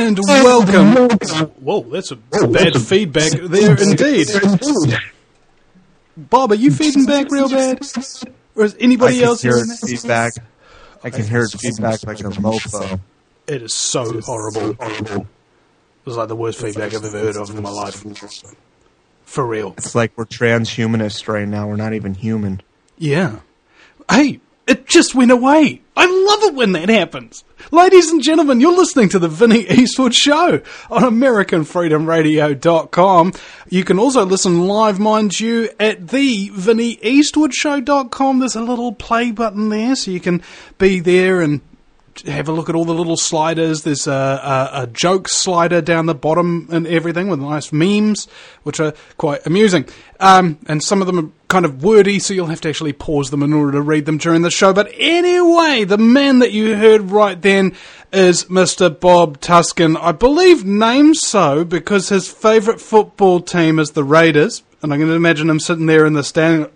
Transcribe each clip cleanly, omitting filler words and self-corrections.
and welcome. Whoa, that's a bad feedback there indeed. Bob, are you feeding back real bad? Or is anybody else hearing that? Feedback. I can hear its feedback like a mofo. It is so horrible. It was like the worst feedback I've ever heard of in my life. For real. It's like we're transhumanist right now. We're not even human. Yeah. Hey, it just went away. I love it when that happens. Ladies and gentlemen, you're listening to the Vinnie Eastwood Show on AmericanFreedomRadio.com. You can also listen live, mind you, at the VinnieEastwoodShow.com. There's a little play button there, so you can be there and have a look at all the little sliders. There's a joke slider down the bottom and everything with nice memes, which are quite amusing. And some of them are kind of wordy, so you'll have to actually pause them in order to read them during the show. But anyway, the man that you heard right then is Mr. Bob Tuskin. I believe named so because his favourite football team is the Raiders. And I'm going to imagine him sitting there in the stand.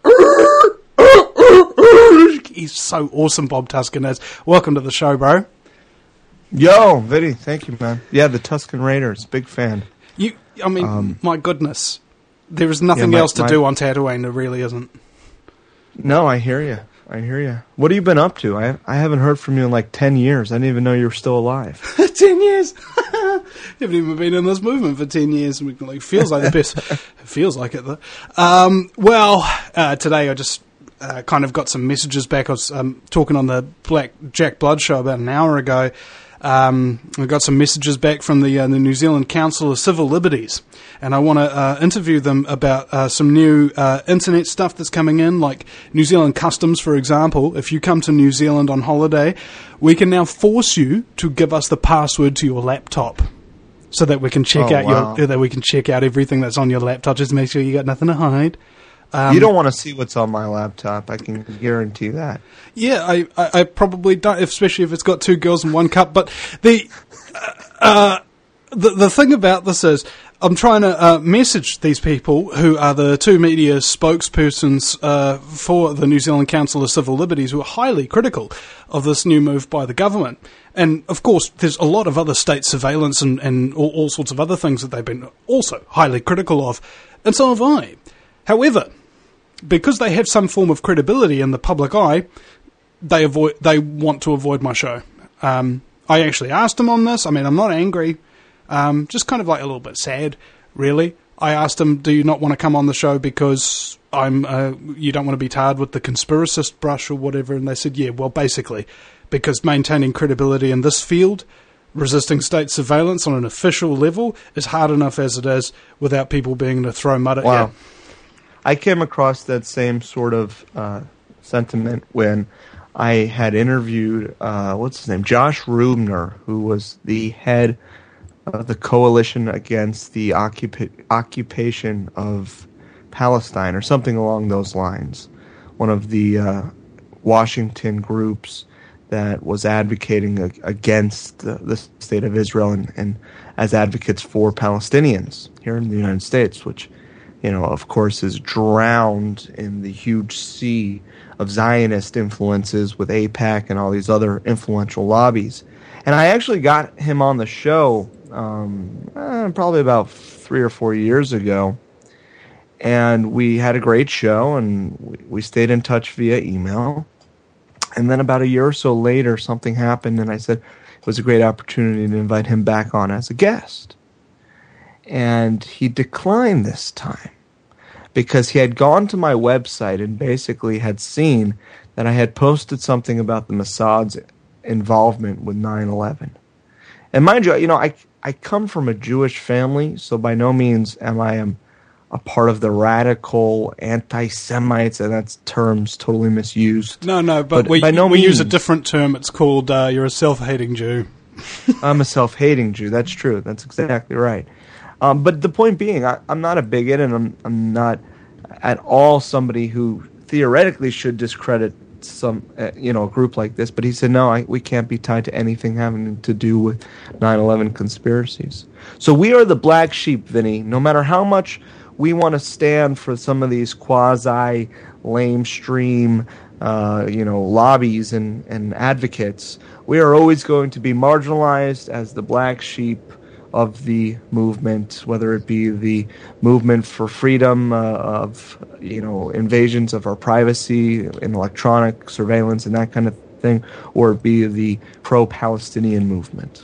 He's so awesome, Bob Tuskin is. Welcome to the show, bro. Yo, Vinny, thank you, man. Yeah, the Tuscan Raiders, big fan. My goodness. There is nothing else to do on Tatooine, there really isn't. No, I hear you. What have you been up to? I haven't heard from you in like 10 years. I didn't even know you were still alive. 10 years? You haven't even been in this movement for 10 years. It feels like the best. It feels like it, though. Today I just kind of got some messages back. I was talking on the Black Jack Blood show about an hour ago. I got some messages back from the New Zealand Council of Civil Liberties, and I want to interview them about some new internet stuff that's coming in, like New Zealand Customs, for example. If you come to New Zealand on holiday, we can now force you to give us the password to your laptop, so that we can check out everything that's on your laptop. Just make sure you got nothing to hide. You don't want to see what's on my laptop. I can guarantee that. Yeah, I probably don't, especially if it's got 2 girls in 1 cup. But the thing about this is, I'm trying to message these people who are the 2 media spokespersons for the New Zealand Council of Civil Liberties, who are highly critical of this new move by the government. And, of course, there's a lot of other state surveillance and all sorts of other things that they've been also highly critical of. And so have I. However, because they have some form of credibility in the public eye, they want to avoid my show. I actually asked them on this. I mean, I'm not angry, just kind of like a little bit sad, really. I asked them, do you not want to come on the show because you don't want to be tarred with the conspiracist brush or whatever? And they said, yeah, well, basically, because maintaining credibility in this field, resisting state surveillance on an official level, is hard enough as it is without people being able to throw mud at you. I came across that same sort of sentiment when I had interviewed, Josh Rubner, who was the head of the coalition against the occupation of Palestine, or something along those lines. One of the Washington groups that was advocating against the state of Israel and as advocates for Palestinians here in the United States, which, of course, is drowned in the huge sea of Zionist influences with AIPAC and all these other influential lobbies. And I actually got him on the show probably about 3 or 4 years ago. And we had a great show, and we stayed in touch via email. And then about a year or so later, something happened, and I said it was a great opportunity to invite him back on as a guest. And he declined this time because he had gone to my website and basically had seen that I had posted something about the Mossad's involvement with 9/11. And mind you, I come from a Jewish family, so by no means am I a part of the radical anti-Semites, and that's terms totally misused. No, but we use a different term. It's called you're a self-hating Jew. I'm a self-hating Jew. That's true. That's exactly right. But the point being, I'm not a bigot, and I'm not at all somebody who theoretically should discredit some a group like this. But he said, no, we can't be tied to anything having to do with 9/11 conspiracies. So we are the black sheep, Vinny. No matter how much we want to stand for some of these quasi-lamestream, lobbies and advocates, we are always going to be marginalized as the black sheep of the movement, whether it be the movement for freedom of invasions of our privacy in electronic surveillance and that kind of thing, or it be the pro-Palestinian movement.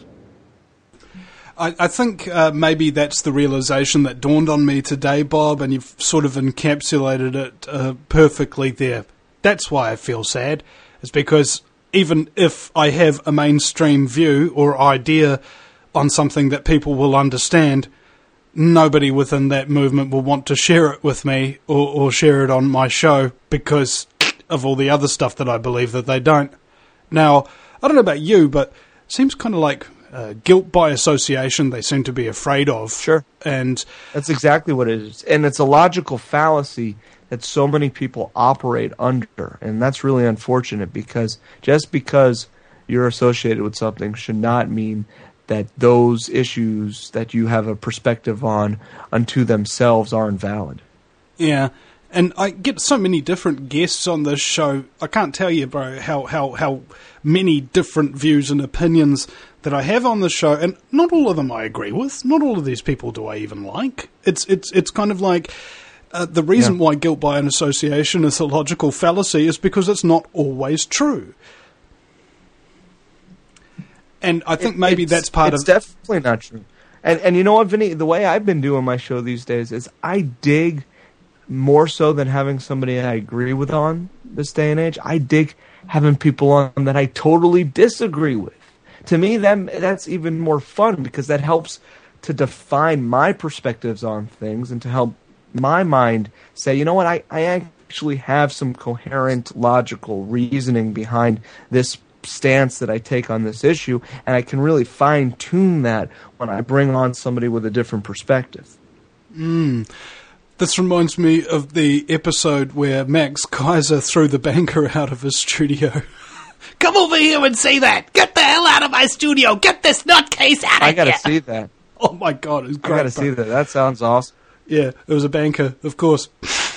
I think maybe that's the realization that dawned on me today, Bob, and you've sort of encapsulated it perfectly there. That's why I feel sad. It's because even if I have a mainstream view or idea on something that people will understand, nobody within that movement will want to share it with me or share it on my show because of all the other stuff that I believe that they don't. Now, I don't know about you, but it seems kind of like guilt by association they seem to be afraid of. Sure. And that's exactly what it is. And it's a logical fallacy that so many people operate under. And that's really unfortunate, because just because you're associated with something should not mean that those issues that you have a perspective on unto themselves are invalid. Yeah. And I get so many different guests on this show. I can't tell you, bro, how many different views and opinions that I have on the show, and not all of them I agree with. Not all of these people do I even like. It's kind of like the reason why guilt by an association is a logical fallacy is because it's not always true. And I think maybe that's part of... It's definitely not true. And you know what, Vinny? The way I've been doing my show these days is I dig, more so than having somebody I agree with on this day and age, I dig having people on that I totally disagree with. To me, that's even more fun, because that helps to define my perspectives on things and to help my mind say, you know what, I actually have some coherent, logical reasoning behind this stance that I take on this issue, and I can really fine-tune that when I bring on somebody with a different perspective. This reminds me of the episode where Max Kaiser threw the banker out of his studio. Come over here and say that. Get the hell out of my studio. Get this nutcase out of here. I gotta see that. Oh my God, it's great. I gotta see that. That sounds awesome. Yeah, it was a banker, of course.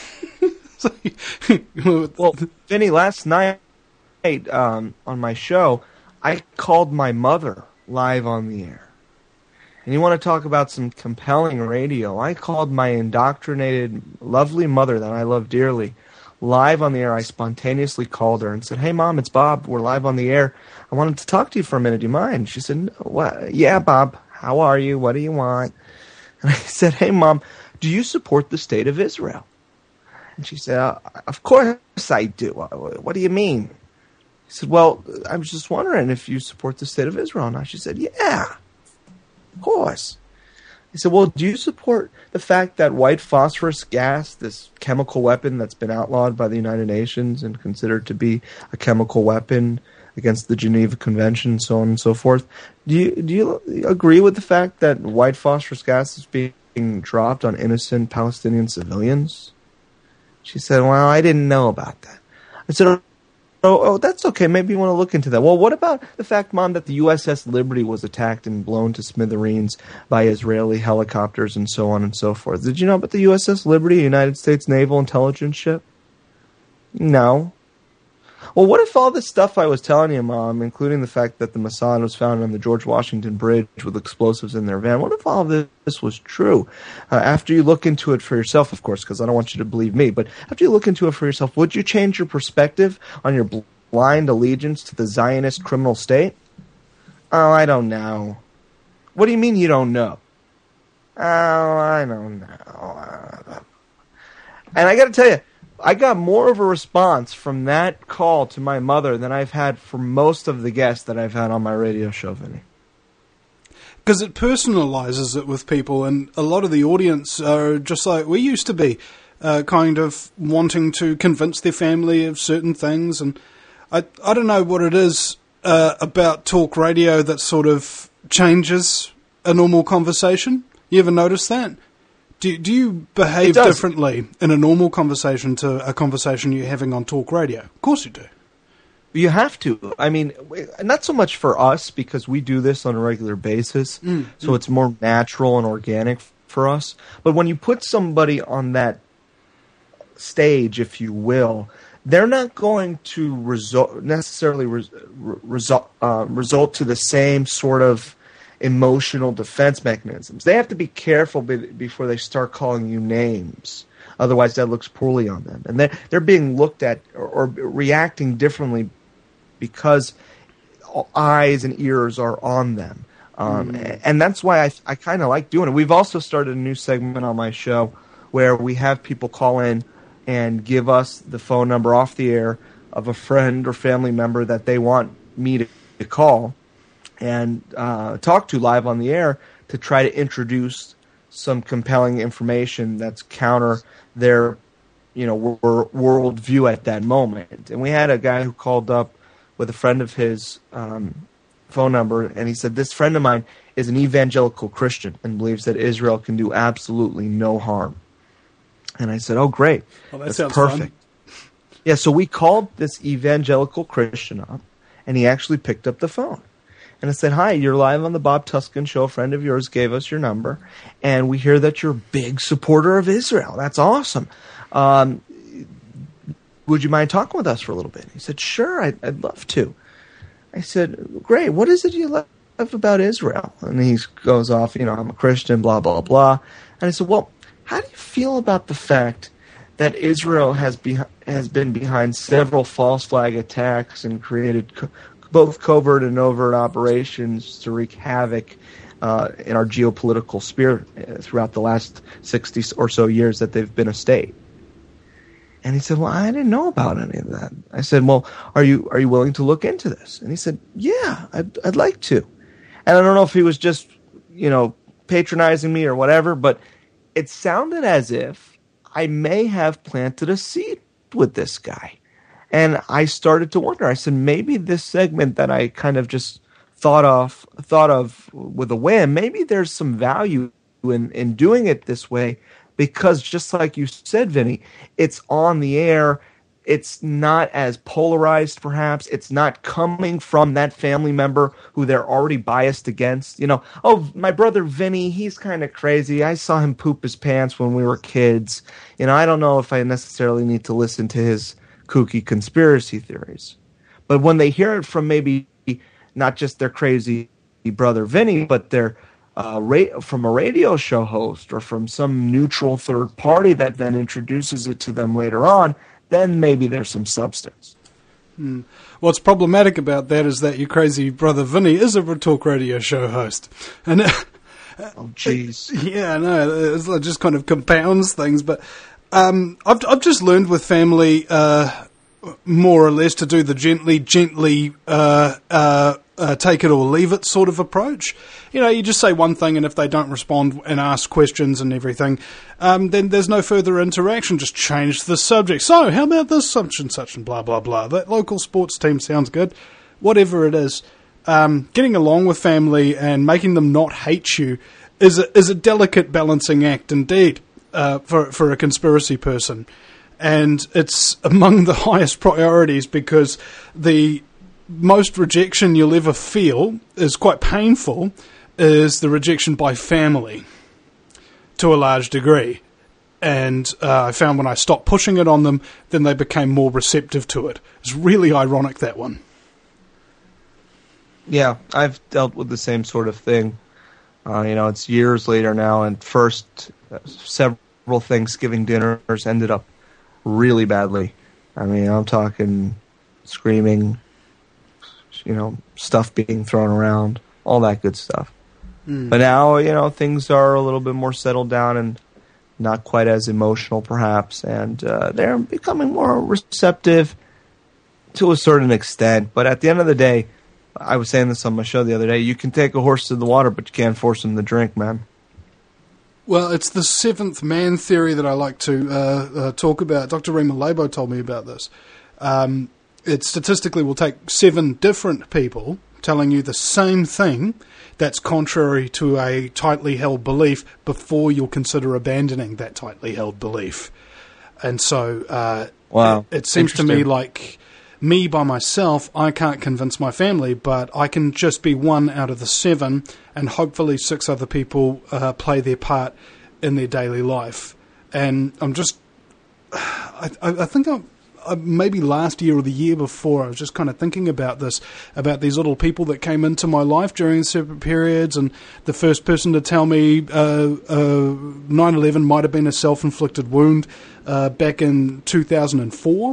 Well, Vinny, last night on my show, I called my mother live on the air. And you want to talk about some compelling radio? I called my indoctrinated, lovely mother that I love dearly live on the air. I spontaneously called her and said, "Hey, Mom, it's Bob. We're live on the air. I wanted to talk to you for a minute. Do you mind?" She said, "No, what? Yeah, Bob. How are you? What do you want?" And I said, "Hey, Mom, do you support the state of Israel?" And she said, "Of course I do. What do you mean?" He said, "Well, I was just wondering if you support the state of Israel." And she said, "Yeah, of course." He said, "Well, do you support the fact that white phosphorus gas, this chemical weapon that's been outlawed by the United Nations and considered to be a chemical weapon against the Geneva Convention and so on and so forth, do you agree with the fact that white phosphorus gas is being dropped on innocent Palestinian civilians?" She said, "Well, I didn't know about that." I said, Oh, that's okay. Maybe you want to look into that. Well, what about the fact, Mom, that the USS Liberty was attacked and blown to smithereens by Israeli helicopters and so on and so forth? Did you know about the USS Liberty, a United States naval intelligence ship? No. Well, what if all this stuff I was telling you, Mom, including the fact that the Mossad was found on the George Washington Bridge with explosives in their van, what if all of this was true? After you look into it for yourself, of course, because I don't want you to believe me, but after you look into it for yourself, would you change your perspective on your blind allegiance to the Zionist criminal state? Oh, I don't know. What do you mean you don't know? Oh, I don't know. And I got to tell you, I got more of a response from that call to my mother than I've had for most of the guests that I've had on my radio show, Vinny. Because it personalizes it with people, and a lot of the audience are just like we used to be, kind of wanting to convince their family of certain things. And I don't know what it is about talk radio that sort of changes a normal conversation. You ever notice that? Do you behave differently in a normal conversation to a conversation you're having on talk radio? Of course you do. You have to. I mean, not so much for us because we do this on a regular basis, so it's more natural and organic for us. But when you put somebody on that stage, if you will, they're not going to necessarily result to the same sort of emotional defense mechanisms. They have to be careful before they start calling you names. Otherwise, that looks poorly on them. And they're being looked at or reacting differently because eyes and ears are on them. And that's why I kind of like doing it. We've also started a new segment on my show where we have people call in and give us the phone number off the air of a friend or family member that they want me to call and talk to live on the air to try to introduce some compelling information that's counter their, world view at that moment. And we had a guy who called up with a friend of his phone number, and he said, this friend of mine is an evangelical Christian and believes that Israel can do absolutely no harm. And I said, oh, great. Well, that That's sounds perfect. fun. Yeah, so we called this evangelical Christian up, and he actually picked up the phone. And I said, hi, you're live on the Bob Tuskin Show. A friend of yours gave us your number, and we hear that you're a big supporter of Israel. That's awesome. Would you mind talking with us for a little bit? He said, sure, I'd love to. I said, great, what is it you love about Israel? And he goes off, I'm a Christian, blah, blah, blah. And I said, well, how do you feel about the fact that Israel has been behind several false flag attacks and created both covert and overt operations to wreak havoc in our geopolitical sphere throughout the last 60 or so years that they've been a state? And he said, well, I didn't know about any of that. I said, well, are you willing to look into this? And he said, yeah, I'd like to. And I don't know if he was just, patronizing me or whatever, but it sounded as if I may have planted a seed with this guy. And I started to wonder. I said, maybe this segment that I kind of just thought of with a whim, maybe there's some value in doing it this way, because just like you said, Vinny, it's on the air. It's not as polarized, perhaps. It's not coming from that family member who they're already biased against. Oh, my brother Vinny, he's kind of crazy. I saw him poop his pants when we were kids. I don't know if I necessarily need to listen to his kooky conspiracy theories. But when they hear it from maybe not just their crazy brother Vinny, but their from a radio show host or from some neutral third party that then introduces it to them later on, then maybe there's some substance. What's problematic about that is that your crazy brother Vinny is a talk radio show host. And oh, jeez. Yeah, no, it just kind of compounds things. But I've just learned with family more or less to do the gently take it or leave it sort of approach. You just say one thing, and if they don't respond and ask questions and everything, then there's no further interaction. Just change the subject. So, how about this such and blah, blah, blah. That local sports team sounds good. Whatever it is, getting along with family and making them not hate you is a delicate balancing act indeed for a conspiracy person. And it's among the highest priorities because the most rejection you'll ever feel is quite painful, is the rejection by family to a large degree. And I found when I stopped pushing it on them, then they became more receptive to it. It's really ironic, that one. Yeah, I've dealt with the same sort of thing. It's years later now, and first several Thanksgiving dinners ended up really badly. I'm talking screaming, stuff being thrown around, all that good stuff. But now, things are a little bit more settled down and not quite as emotional, perhaps, and they're becoming more receptive to a certain extent. But at the end of the day, I was saying this on my show the other day, you can take a horse to the water, but you can't force him to drink, man. Well, it's the seventh man theory that I like to talk about. Dr. Rima Labo told me about this. It statistically will take 7 different people telling you the same thing that's contrary to a tightly held belief before you'll consider abandoning that tightly held belief. And so wow, it seems to me like me by myself, I can't convince my family, but I can just be one out of the 7, and hopefully 6 other people play their part in their daily life. And I'm just, I think maybe last year or the year before, I was just kind of thinking about this, about these little people that came into my life during separate periods, and the first person to tell me 9/11 might have been a self-inflicted wound back in 2004,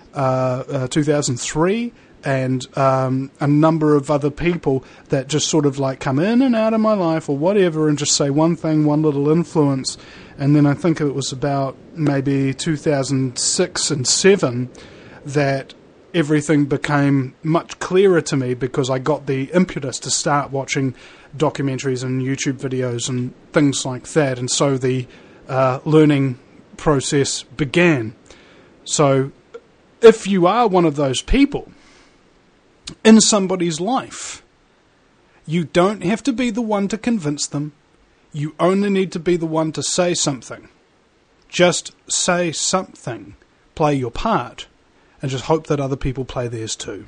2003, and a number of other people that just sort of like come in and out of my life or whatever and just say one thing, one little influence. And then I think it was about maybe 2006 and 7 that everything became much clearer to me, because I got the impetus to start watching documentaries and YouTube videos and things like that. And so the learning process began. So if you are one of those people in somebody's life, you don't have to be the one to convince them. You only need to be the one to say something. Just say something. Play your part. And just hope that other people play theirs too.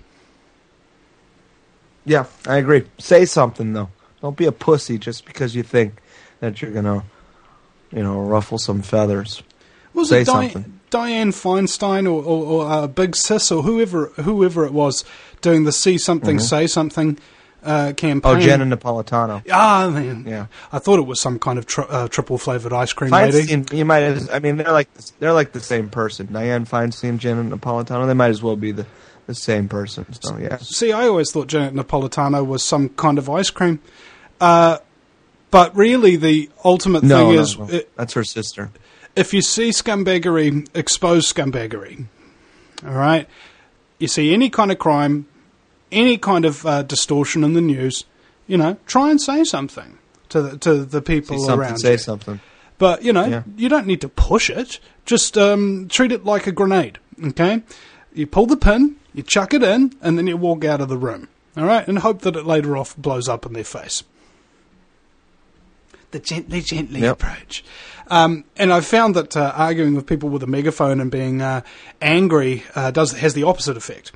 Yeah, I agree. Say something, though. Don't be a pussy just because you think that you're going to, ruffle some feathers. Was say it something. Dianne Feinstein or Big Sis or whoever it was doing the See Something, Say Something campaign? Oh, Jenna Napolitano. Ah, man. Yeah. I thought it was some kind of triple flavored ice cream Feinstein, lady. you might have, I mean, they're like the same person. Dianne Feinstein, Jenna Napolitano, they might as well be the same person. So, yeah. See, I always thought Janet Napolitano was some kind of ice cream. But really, the ultimate thing is... No. That's her sister. If you see scumbaggery, expose scumbaggery. All right? You see any kind of crime, any kind of distortion in the news, try and say something to the people around Say you. something. But, you don't need to push it. Just treat it like a grenade, okay? You pull the pin, you chuck it in, and then you walk out of the room. All right? And hope that it later off blows up in their face. The gently approach. And I've found that arguing with people with a megaphone and being angry has the opposite effect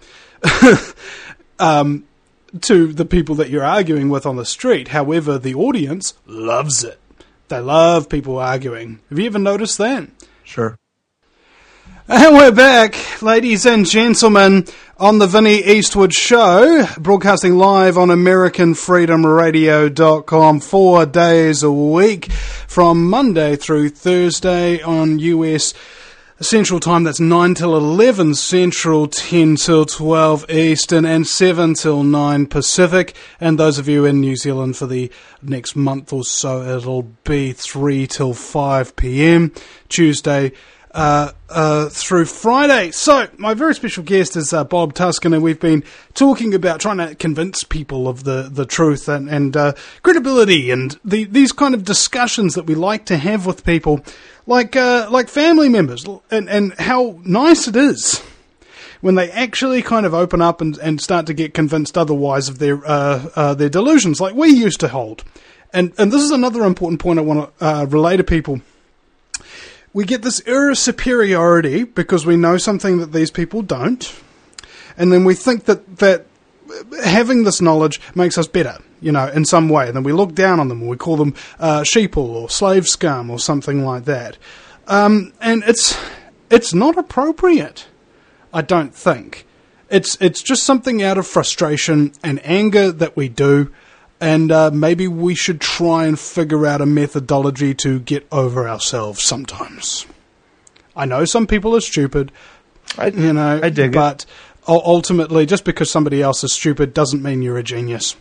to the people that you're arguing with on the street. However, the audience loves it. They love people arguing. Have you ever noticed that? Sure. And we're back, ladies and gentlemen, on the Vinnie Eastwood Show, broadcasting live on AmericanFreedomRadio.com 4 days a week, from Monday through Thursday on US Central Time. That's 9 till 11 Central, 10 till 12 Eastern, and 7 till 9 Pacific. And those of you in New Zealand for the next month or so, it'll be 3 till 5 p.m. Tuesday through Friday. So, my very special guest is Bob Tuscan, and we've been talking about trying to convince people of the truth and credibility and these kind of discussions that we like to have with people, like family members, and how nice it is when they actually kind of open up and start to get convinced otherwise of their delusions, like we used to hold. And this is another important point I want to relay to people. We get this era of superiority because we know something that these people don't, and then we think that having this knowledge makes us better, in some way, and then we look down on them, and we call them sheeple or slave scum or something like that. And it's not appropriate, I don't think. It's just something out of frustration and anger that we do. And maybe we should try and figure out a methodology to get over ourselves sometimes. I know some people are stupid, I dig but ultimately, just because somebody else is stupid doesn't mean you're a genius.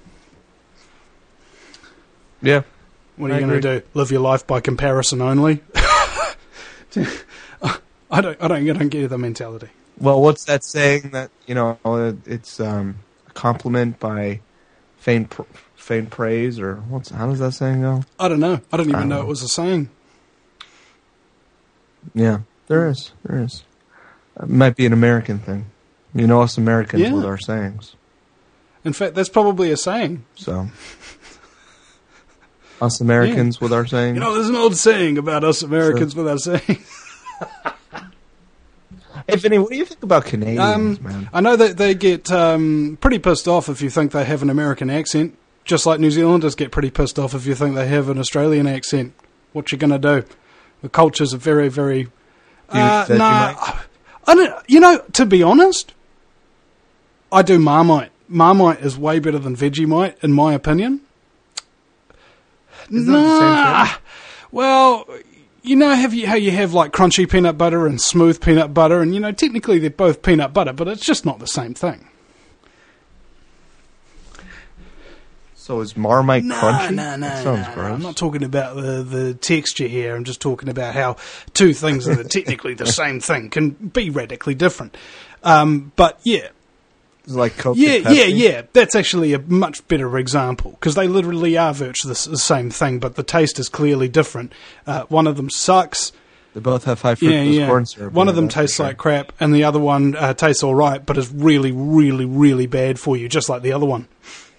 Yeah. What are you going to do? Live your life by comparison only? I don't get the mentality. Well, what's that saying that it's a compliment by faint praise, or how does that saying go? I don't know. I didn't even know it was a saying. Yeah, there is. It might be an American thing. Us Americans with our sayings. In fact, that's probably a saying. So, us Americans with our sayings. There's an old saying about us Americans with our sayings. Hey, Vinny, what do you think about Canadians, man? I know that they get pretty pissed off if you think they have an American accent. Just like New Zealanders get pretty pissed off if you think they have an Australian accent. What you going to do? The cultures are very, very... I I don't, to be honest, I do Marmite. Marmite is way better than Vegemite, in my opinion. Isn't that the same thing? Well, how you have like crunchy peanut butter and smooth peanut butter, and technically they're both peanut butter, but it's just not the same thing. So is Marmite crunchy? No. That sounds gross. I'm not talking about the texture here. I'm just talking about how two things that are technically the same thing can be radically different. But yeah. It's like Coke and Pepsi? Yeah. That's actually a much better example, because they literally are virtually the same thing, but the taste is clearly different. One of them sucks. They both have high fructose corn syrup. One of them tastes like crap, and the other one tastes all right, but is really, really, really bad for you, just like the other one.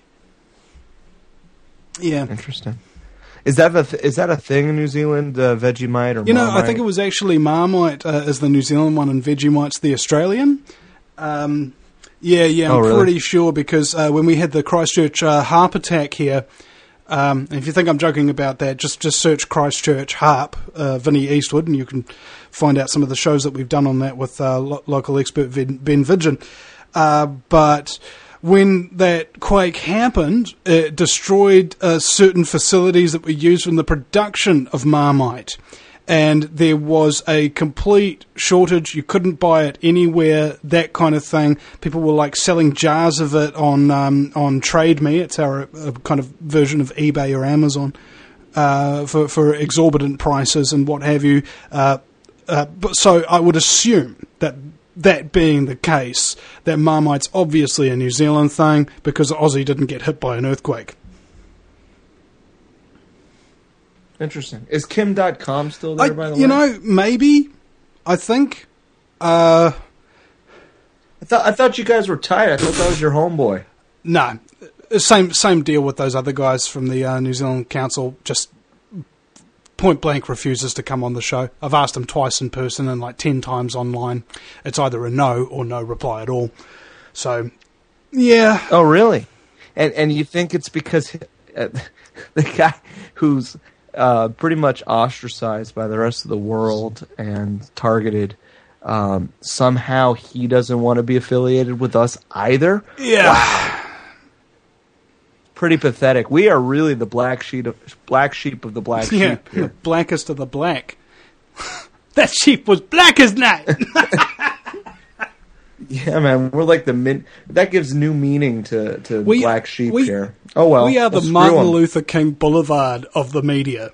Yeah. Interesting. Is that a thing in New Zealand, Vegemite or Marmite? I think it was actually Marmite is the New Zealand one, and Vegemite's the Australian. I'm pretty sure, because when we had the Christchurch harp attack here, if you think I'm joking about that, just search Christchurch harp, Vinnie Eastwood, and you can find out some of the shows that we've done on that with local expert Ben Vidgen. But when that quake happened, it destroyed certain facilities that were used in the production of Marmite. And there was a complete shortage. You couldn't buy it anywhere, that kind of thing. People were like selling jars of it on Trade Me. It's our kind of version of eBay or Amazon for exorbitant prices and what have you. So I would assume that being the case, that Marmite's obviously a New Zealand thing, because Aussie didn't get hit by an earthquake. Interesting. Is Kim.com still there, by the way? Maybe. I think. I thought you guys were tight. I thought that was your homeboy. No. Same deal with those other guys from the New Zealand Council. Just point blank refuses to come on the show. I've asked him twice in person and like 10 times online. It's either a no or no reply at all. So, yeah. Oh, really? And you think it's because the guy who's pretty much ostracized by the rest of the world and targeted, somehow he doesn't want to be affiliated with us either? Yeah. Wow. Pretty pathetic. We are really the black sheep of the black sheep here. The blackest of the black. That sheep was black as night. Yeah, man, we're like that gives new meaning to black sheep here. Oh well, we are the Martin Luther King Boulevard of the media.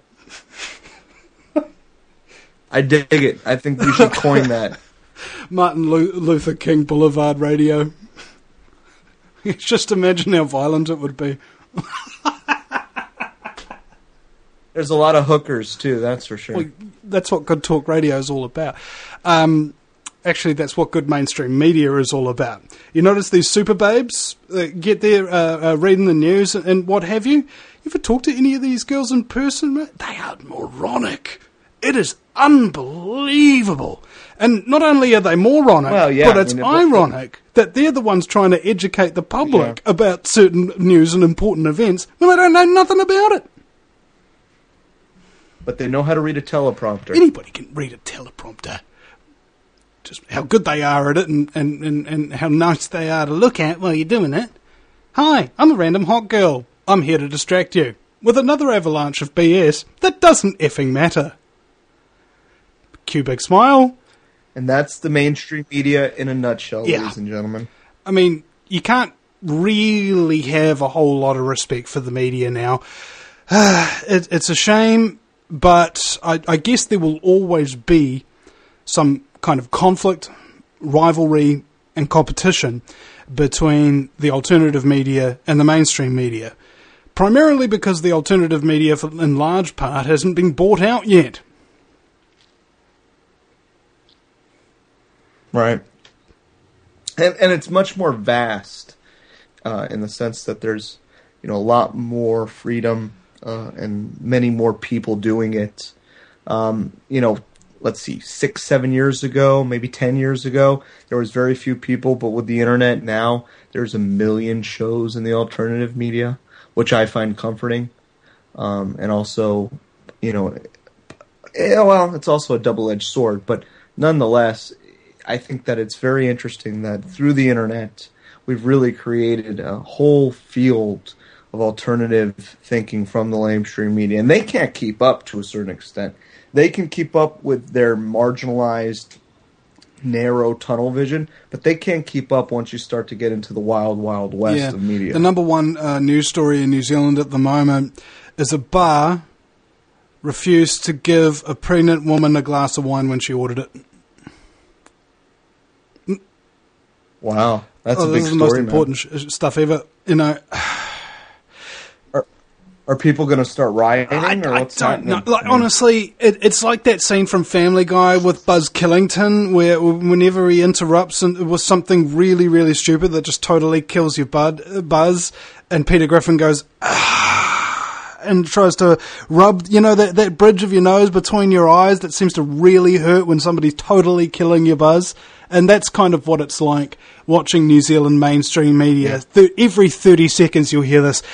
I dig it. I think we should coin that. Martin Luther King Boulevard Radio. Just imagine how violent it would be. There's a lot of hookers too, that's for sure. Well, that's what good talk radio is all about. Actually, that's what good mainstream media is all about. You notice these super babes get there reading the news and what have you? You ever talk to any of these girls in person? They are moronic. It is unbelievable. And not only are they moronic, but it's ironic that they're the ones trying to educate the public about certain news and important events when they don't know nothing about it. But they know how to read a teleprompter. Anybody can read a teleprompter. Just how good they are at it and how nice they are to look at while you're doing it. Hi, I'm a random hot girl. I'm here to distract you with another avalanche of BS that doesn't effing matter. Cue big smile. And that's the mainstream media in a nutshell, ladies and gentlemen. I mean, you can't really have a whole lot of respect for the media now. It's a shame, but I guess there will always be some kind of conflict, rivalry, and competition between the alternative media and the mainstream media. Primarily because the alternative media, in large part, hasn't been bought out yet. Right. And it's much more vast in the sense that there's a lot more freedom and many more people doing it. Let's see, 6-7 years ago, maybe 10 years ago, there was very few people, but with the internet now, there's 1 million shows in the alternative media, which I find comforting. And also, it's also a double-edged sword, but nonetheless, I think that it's very interesting that through the internet, we've really created a whole field of alternative thinking from the mainstream media. And they can't keep up to a certain extent. They can keep up with their marginalized, narrow tunnel vision, but they can't keep up once you start to get into the wild, wild west of media. The number one news story in New Zealand at the moment is a bar refused to give a pregnant woman a glass of wine when she ordered it. Wow, that's a big story. This is the most important stuff ever. You know, are people going to start rioting, or what's happening? No, like, honestly, it's like that scene from Family Guy with Buzz Killington, where whenever he interrupts with something really, really stupid that just totally kills your Buzz, and Peter Griffin goes, and tries to rub, that bridge of your nose between your eyes that seems to really hurt when somebody's totally killing your Buzz. And that's kind of what it's like watching New Zealand mainstream media. Yeah. Every 30 seconds you'll hear this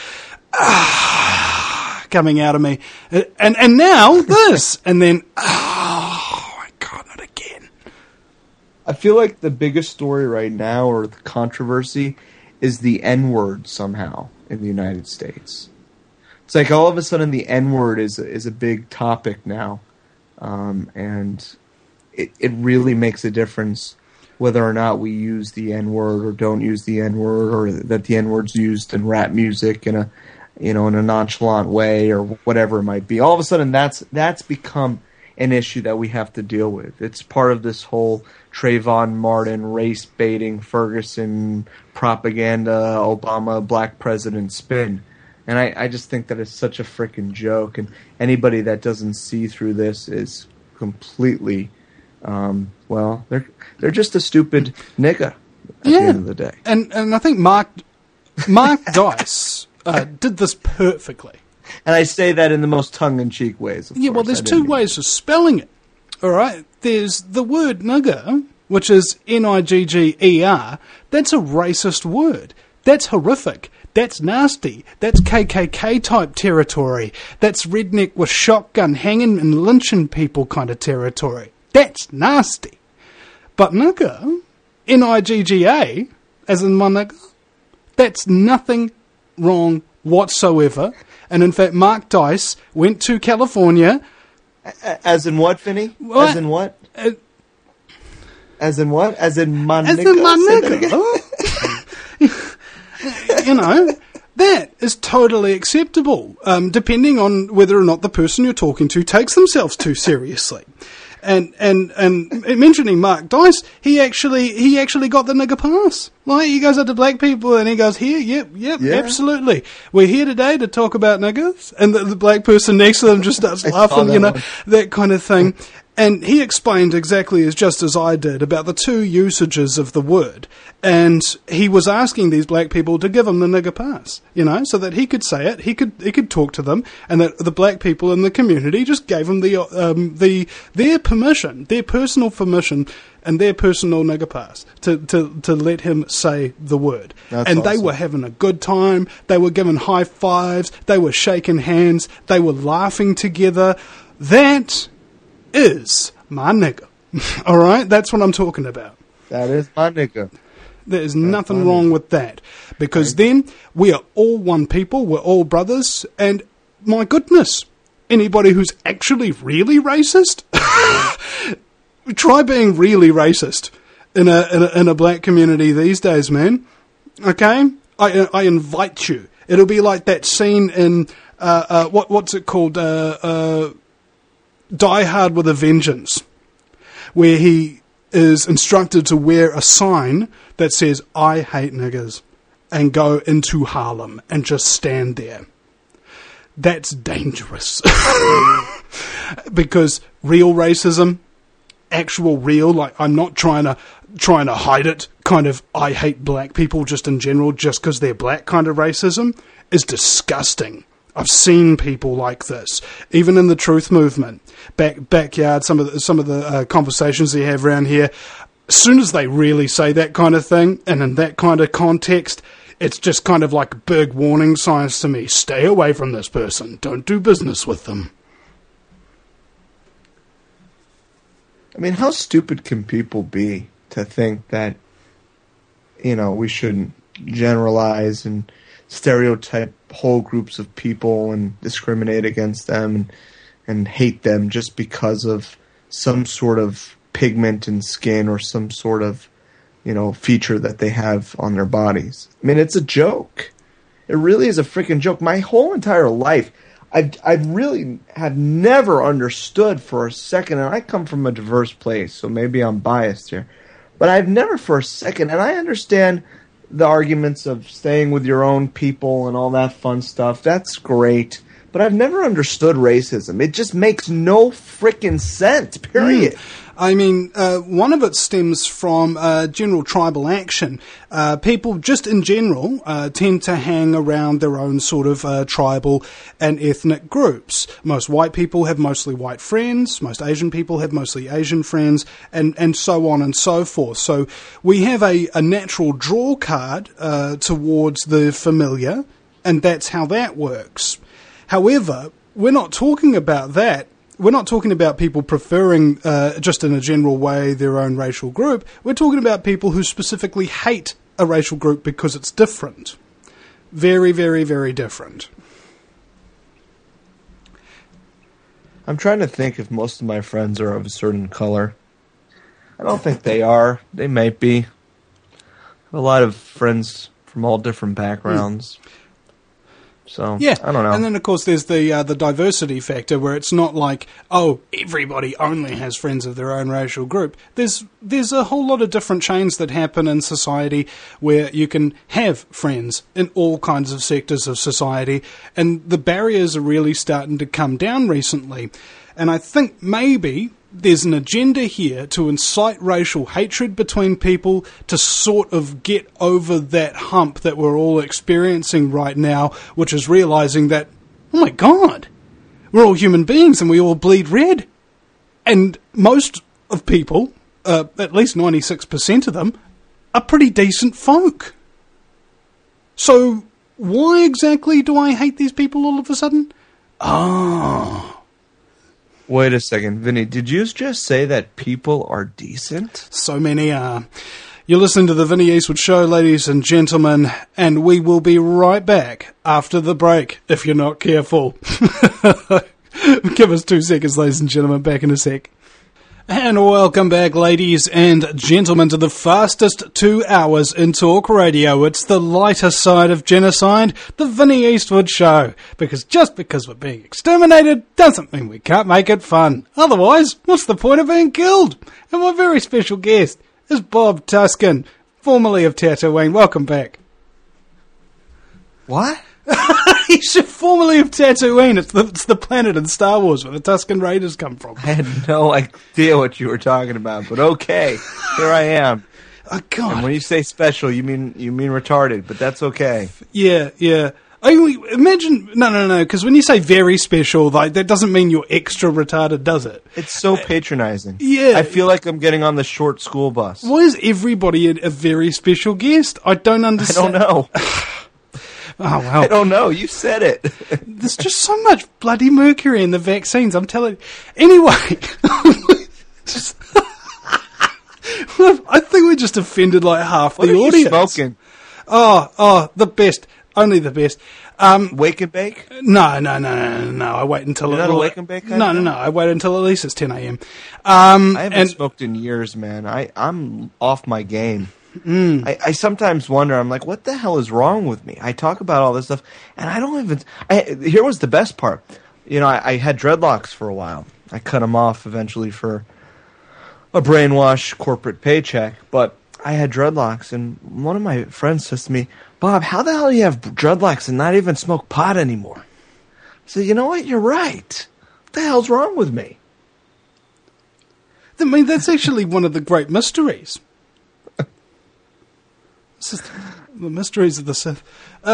coming out of me. And now this. And then, my God, not again. I feel like the biggest story right now, or the controversy, is the N-word somehow in the United States. It's like all of a sudden the N-word is a big topic now. And it really makes a difference whether or not we use the N-word or don't use the N-word, or that the N-word's used in rap music in a nonchalant way, or whatever it might be. All of a sudden that's become an issue that we have to deal with. It's part of this whole Trayvon Martin, race baiting, Ferguson propaganda, Obama black president spin. And I just think that it's such a freaking joke, and anybody that doesn't see through this is completely, they're just a stupid nigga at the end of the day. And I think Mark Dice did this perfectly. And I say that in the most tongue-in-cheek ways, of course. Well, there's two ways of spelling it, all right? There's the word nigger, which is Nigger. That's a racist word. That's horrific. That's nasty. That's KKK-type territory. That's redneck with shotgun hanging and lynching people kind of territory. That's nasty. But nigger, Nigga, as in my nigger, that's nothing wrong whatsoever. And in fact, Mark Dice went to California. As in what, Finney? What? As in what? As in what? As in my nigger? As in my nigger. That is totally acceptable, depending on whether or not the person you're talking to takes themselves too seriously. And mentioning Mark Dice, he actually got the nigger pass. Like, he goes up to black people and he goes, yep, absolutely. We're here today to talk about niggers. And the black person next to them just starts laughing, that kind of thing. And he explained exactly just as I did about the two usages of the word. And he was asking these black people to give him the nigger pass, so that he could say it, he could talk to them, and that the black people in the community just gave him their permission, their personal permission, and their personal nigger pass to let him say the word. That's and awesome. They were having a good time. They were giving high fives. They were shaking hands. They were laughing together. That is my nigger. All right? That's what I'm talking about. That is my nigger. There's nothing wrong with that. Because then we are all one people. We're all brothers. And my goodness, anybody who's actually really racist, try being really racist in a black community these days, man. Okay? I invite you. It'll be like that scene in, what's it called? Die Hard with a Vengeance, where he is instructed to wear a sign that says, I hate niggers, and go into Harlem and just stand there. That's dangerous. Because real racism, actual real, like, I'm not trying to hide it, kind of I hate black people just in general just because they're black kind of racism, is disgusting. I've seen people like this, even in the truth movement, backyard. Some of the conversations they have around here. As soon as they really say that kind of thing, and in that kind of context, it's just kind of like big warning signs to me. Stay away from this person. Don't do business with them. I mean, how stupid can people be to think that, we shouldn't generalize and stereotype whole groups of people and discriminate against them and hate them just because of some sort of pigment in skin or some sort of, feature that they have on their bodies. I mean, it's a joke. It really is a freaking joke. My whole entire life, I really have never understood for a second, and I come from a diverse place, so maybe I'm biased here, but I've never for a second, and I understand the arguments of staying with your own people and all that fun stuff. That's great. But I've never understood racism. It just makes no frickin' sense, period. I mean, one of it stems from general tribal action. People, just in general, tend to hang around their own sort of tribal and ethnic groups. Most white people have mostly white friends. Most Asian people have mostly Asian friends, and so on and so forth. So we have a natural draw card towards the familiar, and that's how that works. However, we're not talking about that. We're not talking about people preferring, just in a general way, their own racial group. We're talking about people who specifically hate a racial group because it's different. Very, very, very different. I'm trying to think if most of my friends are of a certain color. I don't think they are. They might be. I have a lot of friends from all different backgrounds. So, yeah, I don't know. And then, of course, there's the diversity factor where it's not like, oh, everybody only has friends of their own racial group. There's a whole lot of different chains that happen in society where you can have friends in all kinds of sectors of society, and the barriers are really starting to come down recently. And I think maybe there's an agenda here to incite racial hatred between people to sort of get over that hump that we're all experiencing right now, which is realizing that, oh my God, we're all human beings and we all bleed red. And most of people, at least 96% of them, are pretty decent folk. So why exactly do I hate these people all of a sudden? Wait a second, Vinny, did you just say that people are decent? So many are. You're listening to the Vinny Eastwood Show, ladies and gentlemen, and we will be right back after the break, if you're not careful. Give us 2 seconds, ladies and gentlemen, back in a sec. And welcome back, ladies and gentlemen, to the fastest 2 hours in talk radio. It's the lighter side of genocide, the Vinny Eastwood Show. Because just because we're being exterminated doesn't mean we can't make it fun. Otherwise, what's the point of being killed? And my very special guest is Bob Tuscan, formerly of Tatooine. Welcome back. What? He's formerly of Tatooine. It's the planet in Star Wars where the Tusken Raiders come from. I had no idea what you were talking about, but okay, here I am. Oh God! And when you say special, you mean retarded, but that's okay. Yeah. I mean, imagine no, because when you say very special, like that doesn't mean you're extra retarded, does it? It's so patronizing. Yeah, I feel like I'm getting on the short school bus. Why is everybody a very special guest? I don't understand. I don't know. Oh, wow. I don't know. You said it. There's just so much bloody mercury in the vaccines, I'm telling you. Anyway. I think we just offended like half the audience. What are you smoking? Oh, the best. Only the best. Wake and bake? No. I wait until... You're not a wake and bake guy? No. I wait until at least it's 10 a.m. I haven't smoked in years, man. I'm off my game. I sometimes wonder, I'm like, what the hell is wrong with me? I talk about all this stuff, and I don't even... Here was the best part. I had dreadlocks for a while. I cut them off eventually for a brainwash corporate paycheck, but I had dreadlocks, and one of my friends says to me, Bob, how the hell do you have dreadlocks and not even smoke pot anymore? I said, you know what? You're right. What the hell's wrong with me? I mean, that's actually one of the great mysteries. The mysteries of the Sith.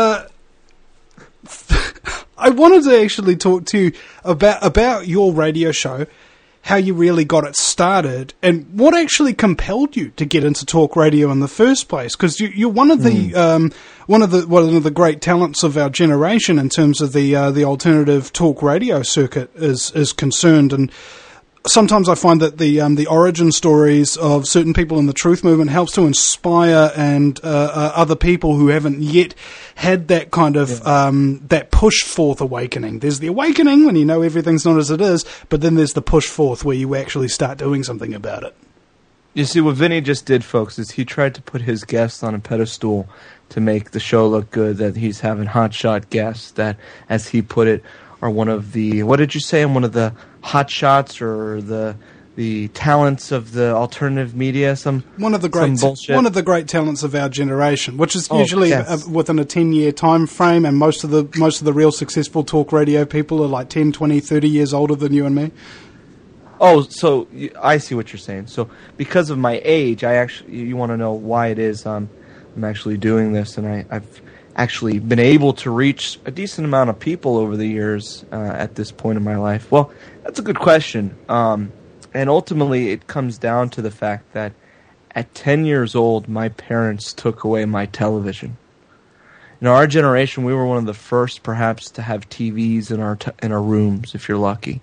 I wanted to actually talk to you about your radio show, how you really got it started, and what actually compelled you to get into talk radio in the first place. Because you're one of the great talents of our generation in terms of the alternative talk radio circuit is concerned, and sometimes I find that the origin stories of certain people in the truth movement helps to inspire and other people who haven't yet had that kind of that push forth awakening. There's the awakening when you know everything's not as it is, but then there's the push forth where you actually start doing something about it. You see, what Vinny just did, folks, is he tried to put his guests on a pedestal to make the show look good, that he's having hotshot guests that, as he put it, are one of the, what did you say, one of the hotshots or the talents of the alternative media? One of the great talents of our generation, which is usually within a 10-year time frame, and most of the real successful talk radio people are like 10, 20, 30 years older than you and me. Oh, so I see what you're saying. So because of my age, you want to know why it is I'm actually doing this, and I've actually been able to reach a decent amount of people over the years at this point in my life. Well, that's a good question. And ultimately, it comes down to the fact that at 10 years old, my parents took away my television. In our generation, we were one of the first, perhaps, to have TVs in our rooms, if you're lucky.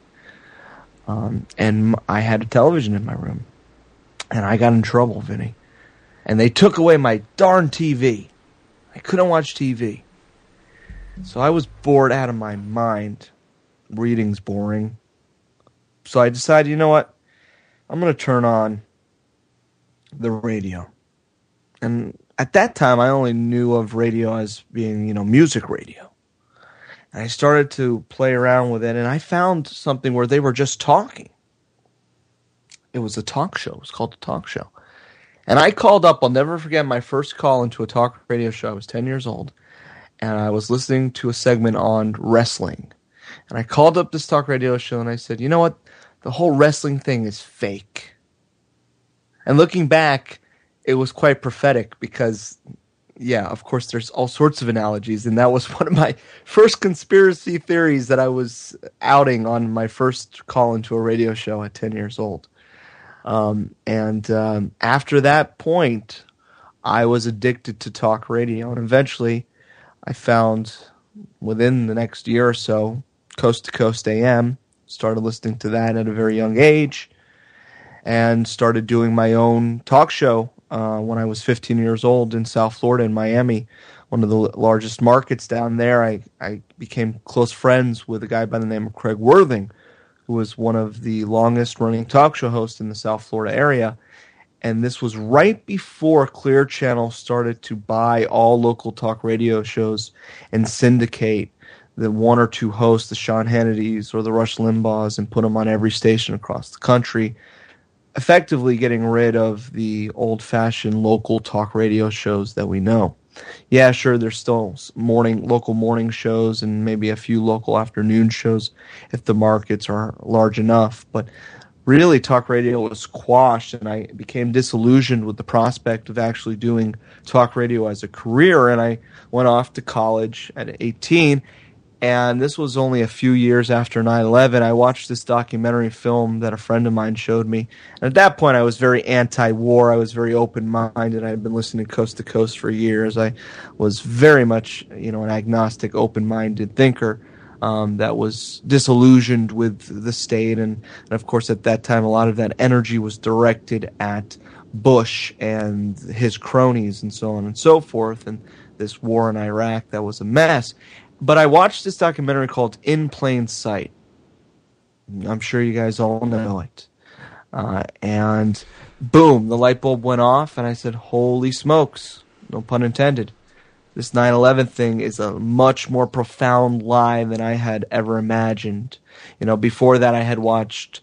And I had a television in my room. And I got in trouble, Vinny. And they took away my darn TV. I couldn't watch TV. So I was bored out of my mind. Reading's boring. So I decided, you know what? I'm going to turn on the radio. And at that time, I only knew of radio as being, music radio. And I started to play around with it, and I found something where they were just talking. It was a talk show. It was called a talk show. And I called up, I'll never forget my first call into a talk radio show. I was 10 years old, and I was listening to a segment on wrestling. And I called up this talk radio show, and I said, you know what? The whole wrestling thing is fake. And looking back, it was quite prophetic because, yeah, of course, there's all sorts of analogies, and that was one of my first conspiracy theories that I was outing on my first call into a radio show at 10 years old. After that point, I was addicted to talk radio, and eventually I found within the next year or so, Coast to Coast AM, started listening to that at a very young age, and started doing my own talk show when I was 15 years old in South Florida, in Miami, one of the largest markets down there. I became close friends with a guy by the name of Craig Worthing, who was one of the longest-running talk show hosts in the South Florida area. And this was right before Clear Channel started to buy all local talk radio shows and syndicate the one or two hosts, the Sean Hannitys or the Rush Limbaughs, and put them on every station across the country, effectively getting rid of the old-fashioned local talk radio shows that we know. Yeah, sure, there's still local morning shows and maybe a few local afternoon shows if the markets are large enough. But really, talk radio was quashed, and I became disillusioned with the prospect of actually doing talk radio as a career. And I went off to college at 18, and this was only a few years after 9/11. I watched this documentary film that a friend of mine showed me. And at that point, I was very anti-war. I was very open-minded. I had been listening to Coast for years. I was very much, an agnostic, open-minded thinker that was disillusioned with the state. And of course, at that time, a lot of that energy was directed at Bush and his cronies and so on and so forth. And this war in Iraq, that was a mess. But I watched this documentary called In Plain Sight. I'm sure you guys all know it. And boom, the light bulb went off, and I said, holy smokes, no pun intended. This 9/11 thing is a much more profound lie than I had ever imagined. Before that I had watched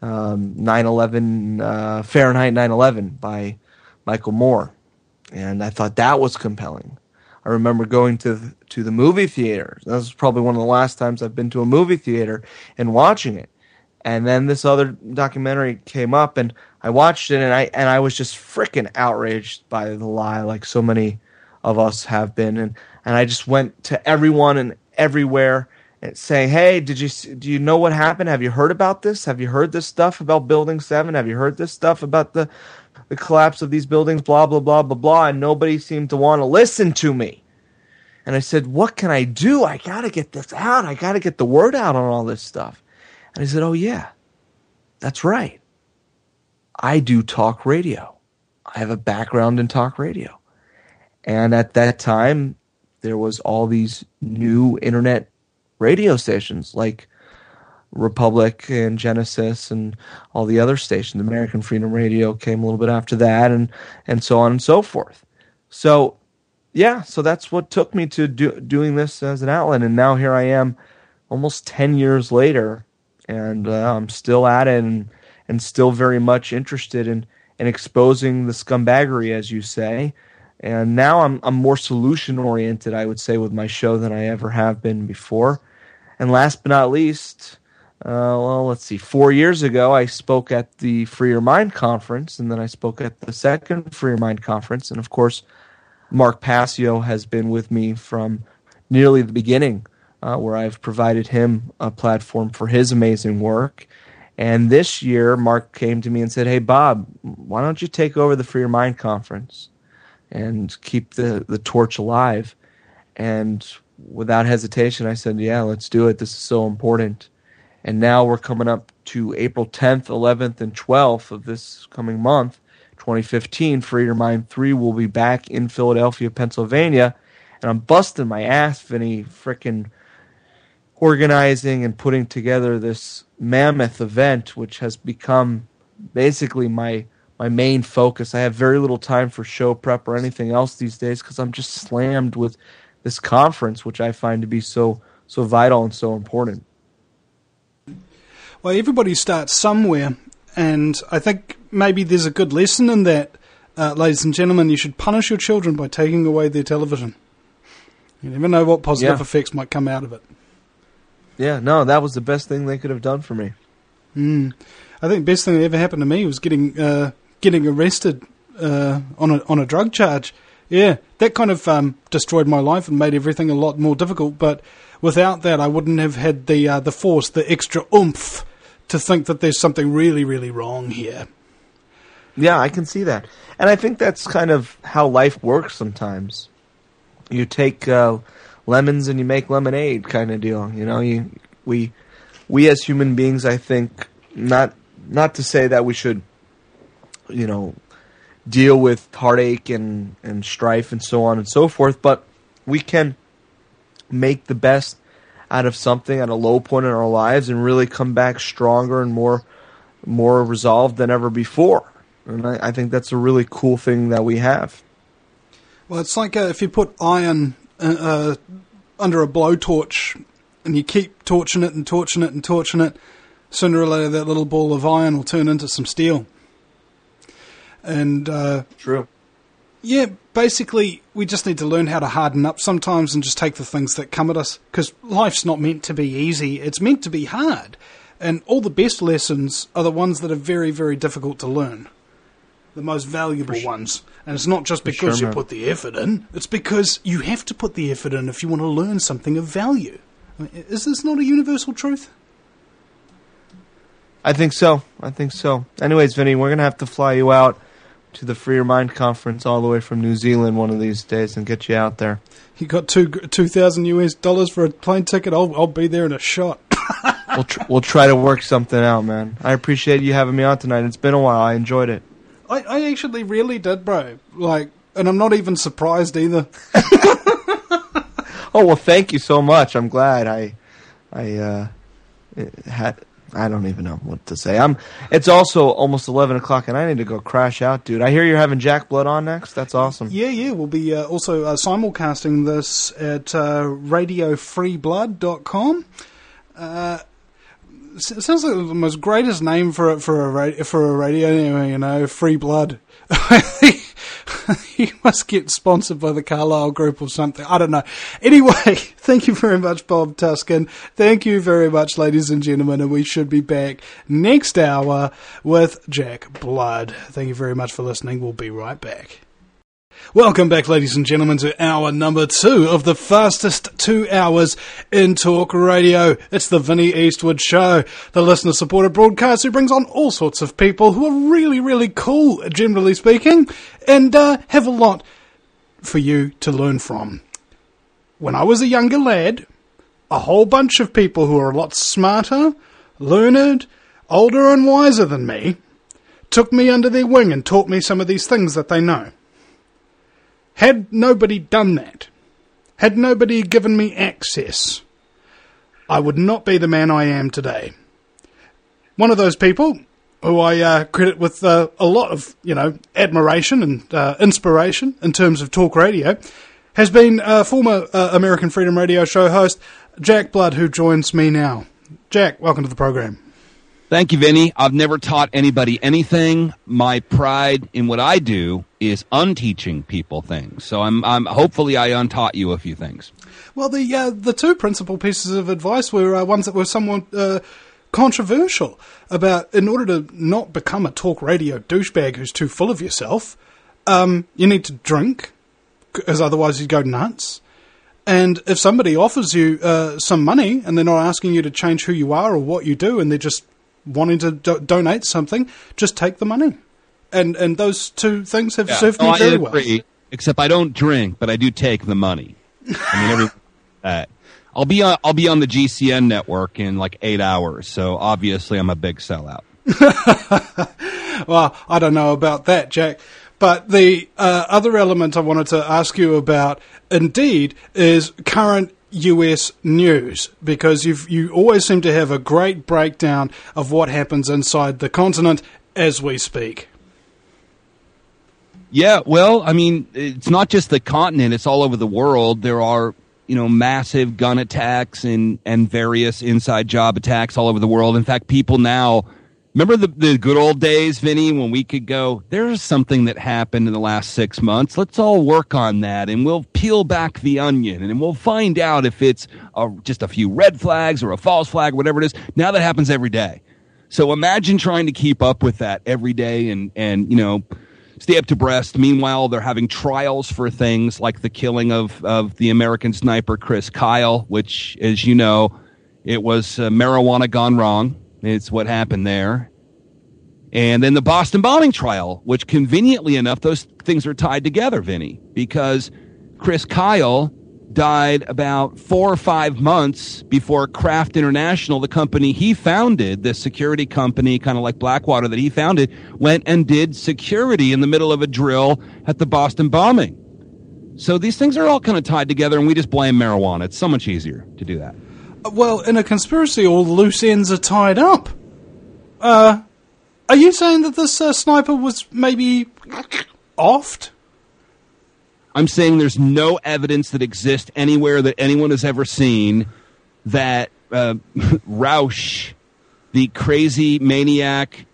9/11, Fahrenheit 9/11 by Michael Moore, and I thought that was compelling. I remember going to the movie theater. That was probably one of the last times I've been to a movie theater and watching it. And then this other documentary came up, and I watched it, and I was just freaking outraged by the lie, like so many of us have been. And I just went to everyone and everywhere and saying, "Hey, do you know what happened? Have you heard about this? Have you heard this stuff about Building 7? Have you heard this stuff about the collapse of these buildings, blah, blah, blah, blah, blah," and nobody seemed to want to listen to me. And I said, what can I do? I got to get this out. I got to get the word out on all this stuff. And he said, oh, yeah, that's right. I do talk radio. I have a background in talk radio. And at that time, there was all these new internet radio stations like Republic and Genesis and all the other stations. American Freedom Radio came a little bit after that, and so on and so forth. So, yeah, so that's what took me to doing this as an outlet. And now here I am almost 10 years later, and I'm still at it and still very much interested in exposing the scumbaggery, as you say. And now I'm more solution-oriented, I would say, with my show than I ever have been before. And last but not least, let's see, 4 years ago, I spoke at the Free Your Mind conference, and then I spoke at the second Free Your Mind conference. And, of course, Mark Passio has been with me from nearly the beginning, where I've provided him a platform for his amazing work. And this year, Mark came to me and said, "Hey, Bob, why don't you take over the Free Your Mind conference and keep the torch alive?" And without hesitation, I said, "Yeah, let's do it. This is so important." And now we're coming up to April 10th, 11th, and 12th of this coming month, 2015. Free Your Mind 3 will be back in Philadelphia, Pennsylvania. And I'm busting my ass, Vinny, frickin' organizing and putting together this mammoth event, which has become basically my main focus. I have very little time for show prep or anything else these days because I'm just slammed with this conference, which I find to be so vital and so important. Well, everybody starts somewhere, and I think maybe there's a good lesson in that, ladies and gentlemen. You should punish your children by taking away their television. You never know what positive effects might come out of it. Yeah, no, that was the best thing they could have done for me. I think the best thing that ever happened to me was getting arrested on a drug charge. Yeah, that kind of destroyed my life and made everything a lot more difficult. But without that, I wouldn't have had the force, the extra oomph, to think that there's something really, really wrong here. Yeah, I can see that, and I think that's kind of how life works sometimes. You take lemons and you make lemonade, kind of deal. You know, we as human beings, I think, not to say that we should, you know, deal with heartache and strife and so on and so forth, but we can make the best out of something at a low point in our lives and really come back stronger and more resolved than ever before. And I think that's a really cool thing that we have. Well, it's like if you put iron under a blowtorch and you keep torching it and torching it and torching it, sooner or later that little ball of iron will turn into some steel. And true. Yeah, basically, we just need to learn how to harden up sometimes and just take the things that come at us, because life's not meant to be easy. It's meant to be hard. And all the best lessons are the ones that are very, very difficult to learn. The most valuable ones. And it's not just because you put the effort in. It's because you have to put the effort in if you want to learn something of value. I mean, is this not a universal truth? I think so. Anyways, Vinny, we're going to have to fly you out to the Free Your Mind conference all the way from New Zealand one of these days and get you out there. You got $2,000 for a plane ticket? I'll be there in a shot. We'll try to work something out, man. I appreciate you having me on tonight. It's been a while. I enjoyed it. I actually really did, bro. And I'm not even surprised either. Oh, well, thank you so much. I'm glad I don't even know what to say. It's also almost 11 o'clock, and I need to go crash out, dude. I hear you're having Jack Blood on next. That's awesome. Yeah. We'll be also simulcasting this at radiofreeblood.com. It sounds like the most greatest name for a radio anyway, you know, Free Blood. He must get sponsored by the Carlisle Group or something. I don't know. Anyway, thank you very much, Bob Tuskin. Thank you very much, ladies and gentlemen, and we should be back next hour with Jack Blood. Thank you very much for listening. We'll be right back. Welcome back, ladies and gentlemen, to hour number 2 of the fastest 2 hours in talk radio. It's the Vinnie Eastwood Show, the listener-supported broadcast who brings on all sorts of people who are really, really cool, generally speaking, and have a lot for you to learn from. When I was a younger lad, a whole bunch of people who are a lot smarter, learned, older and wiser than me, took me under their wing and taught me some of these things that they know. Had nobody done that, had nobody given me access, I would not be the man I am today. One of those people who I credit with a lot of, admiration and inspiration in terms of talk radio has been former American Freedom Radio show host Jack Blood, who joins me now. Jack, welcome to the program. Thank you, Vinny. I've never taught anybody anything. My pride in what I do is unteaching people things. So I'm hopefully I untaught you a few things. Well, the two principal pieces of advice were ones that were somewhat controversial about, in order to not become a talk radio douchebag who's too full of yourself, you need to drink, because otherwise you'd go nuts. And if somebody offers you some money and they're not asking you to change who you are or what you do, and they're just wanting to donate something, just take the money. And those two things have served me very well. Except I don't drink, but I do take the money. I mean, I'll be on the GCN network in like 8 hours, so obviously I'm a big sellout. Well, I don't know about that, Jack. But the other element I wanted to ask you about, indeed, is current US news, because you always seem to have a great breakdown of what happens inside the continent as we speak. Yeah, well, I mean, it's not just the continent, it's all over the world. There are, massive gun attacks and various inside job attacks all over the world. In fact, people now, remember the good old days, Vinny, when we could go, there's something that happened in the last 6 months. Let's all work on that, and we'll peel back the onion, and we'll find out if it's just a few red flags or a false flag, whatever it is. Now that happens every day. So imagine trying to keep up with that every day and stay up to breast. Meanwhile, they're having trials for things like the killing of the American sniper Chris Kyle, which, as you know, it was marijuana gone wrong. It's what happened there. And then the Boston bombing trial, which conveniently enough, those things are tied together, Vinny, because Chris Kyle died about 4 or 5 months before Kraft International, the company he founded, the security company, kind of like Blackwater that he founded, went and did security in the middle of a drill at the Boston bombing. So these things are all kind of tied together, and we just blame marijuana. It's so much easier to do that. Well, in a conspiracy, all the loose ends are tied up. Are you saying that this sniper was maybe offed? I'm saying there's no evidence that exists anywhere that anyone has ever seen that Rausch, the crazy maniac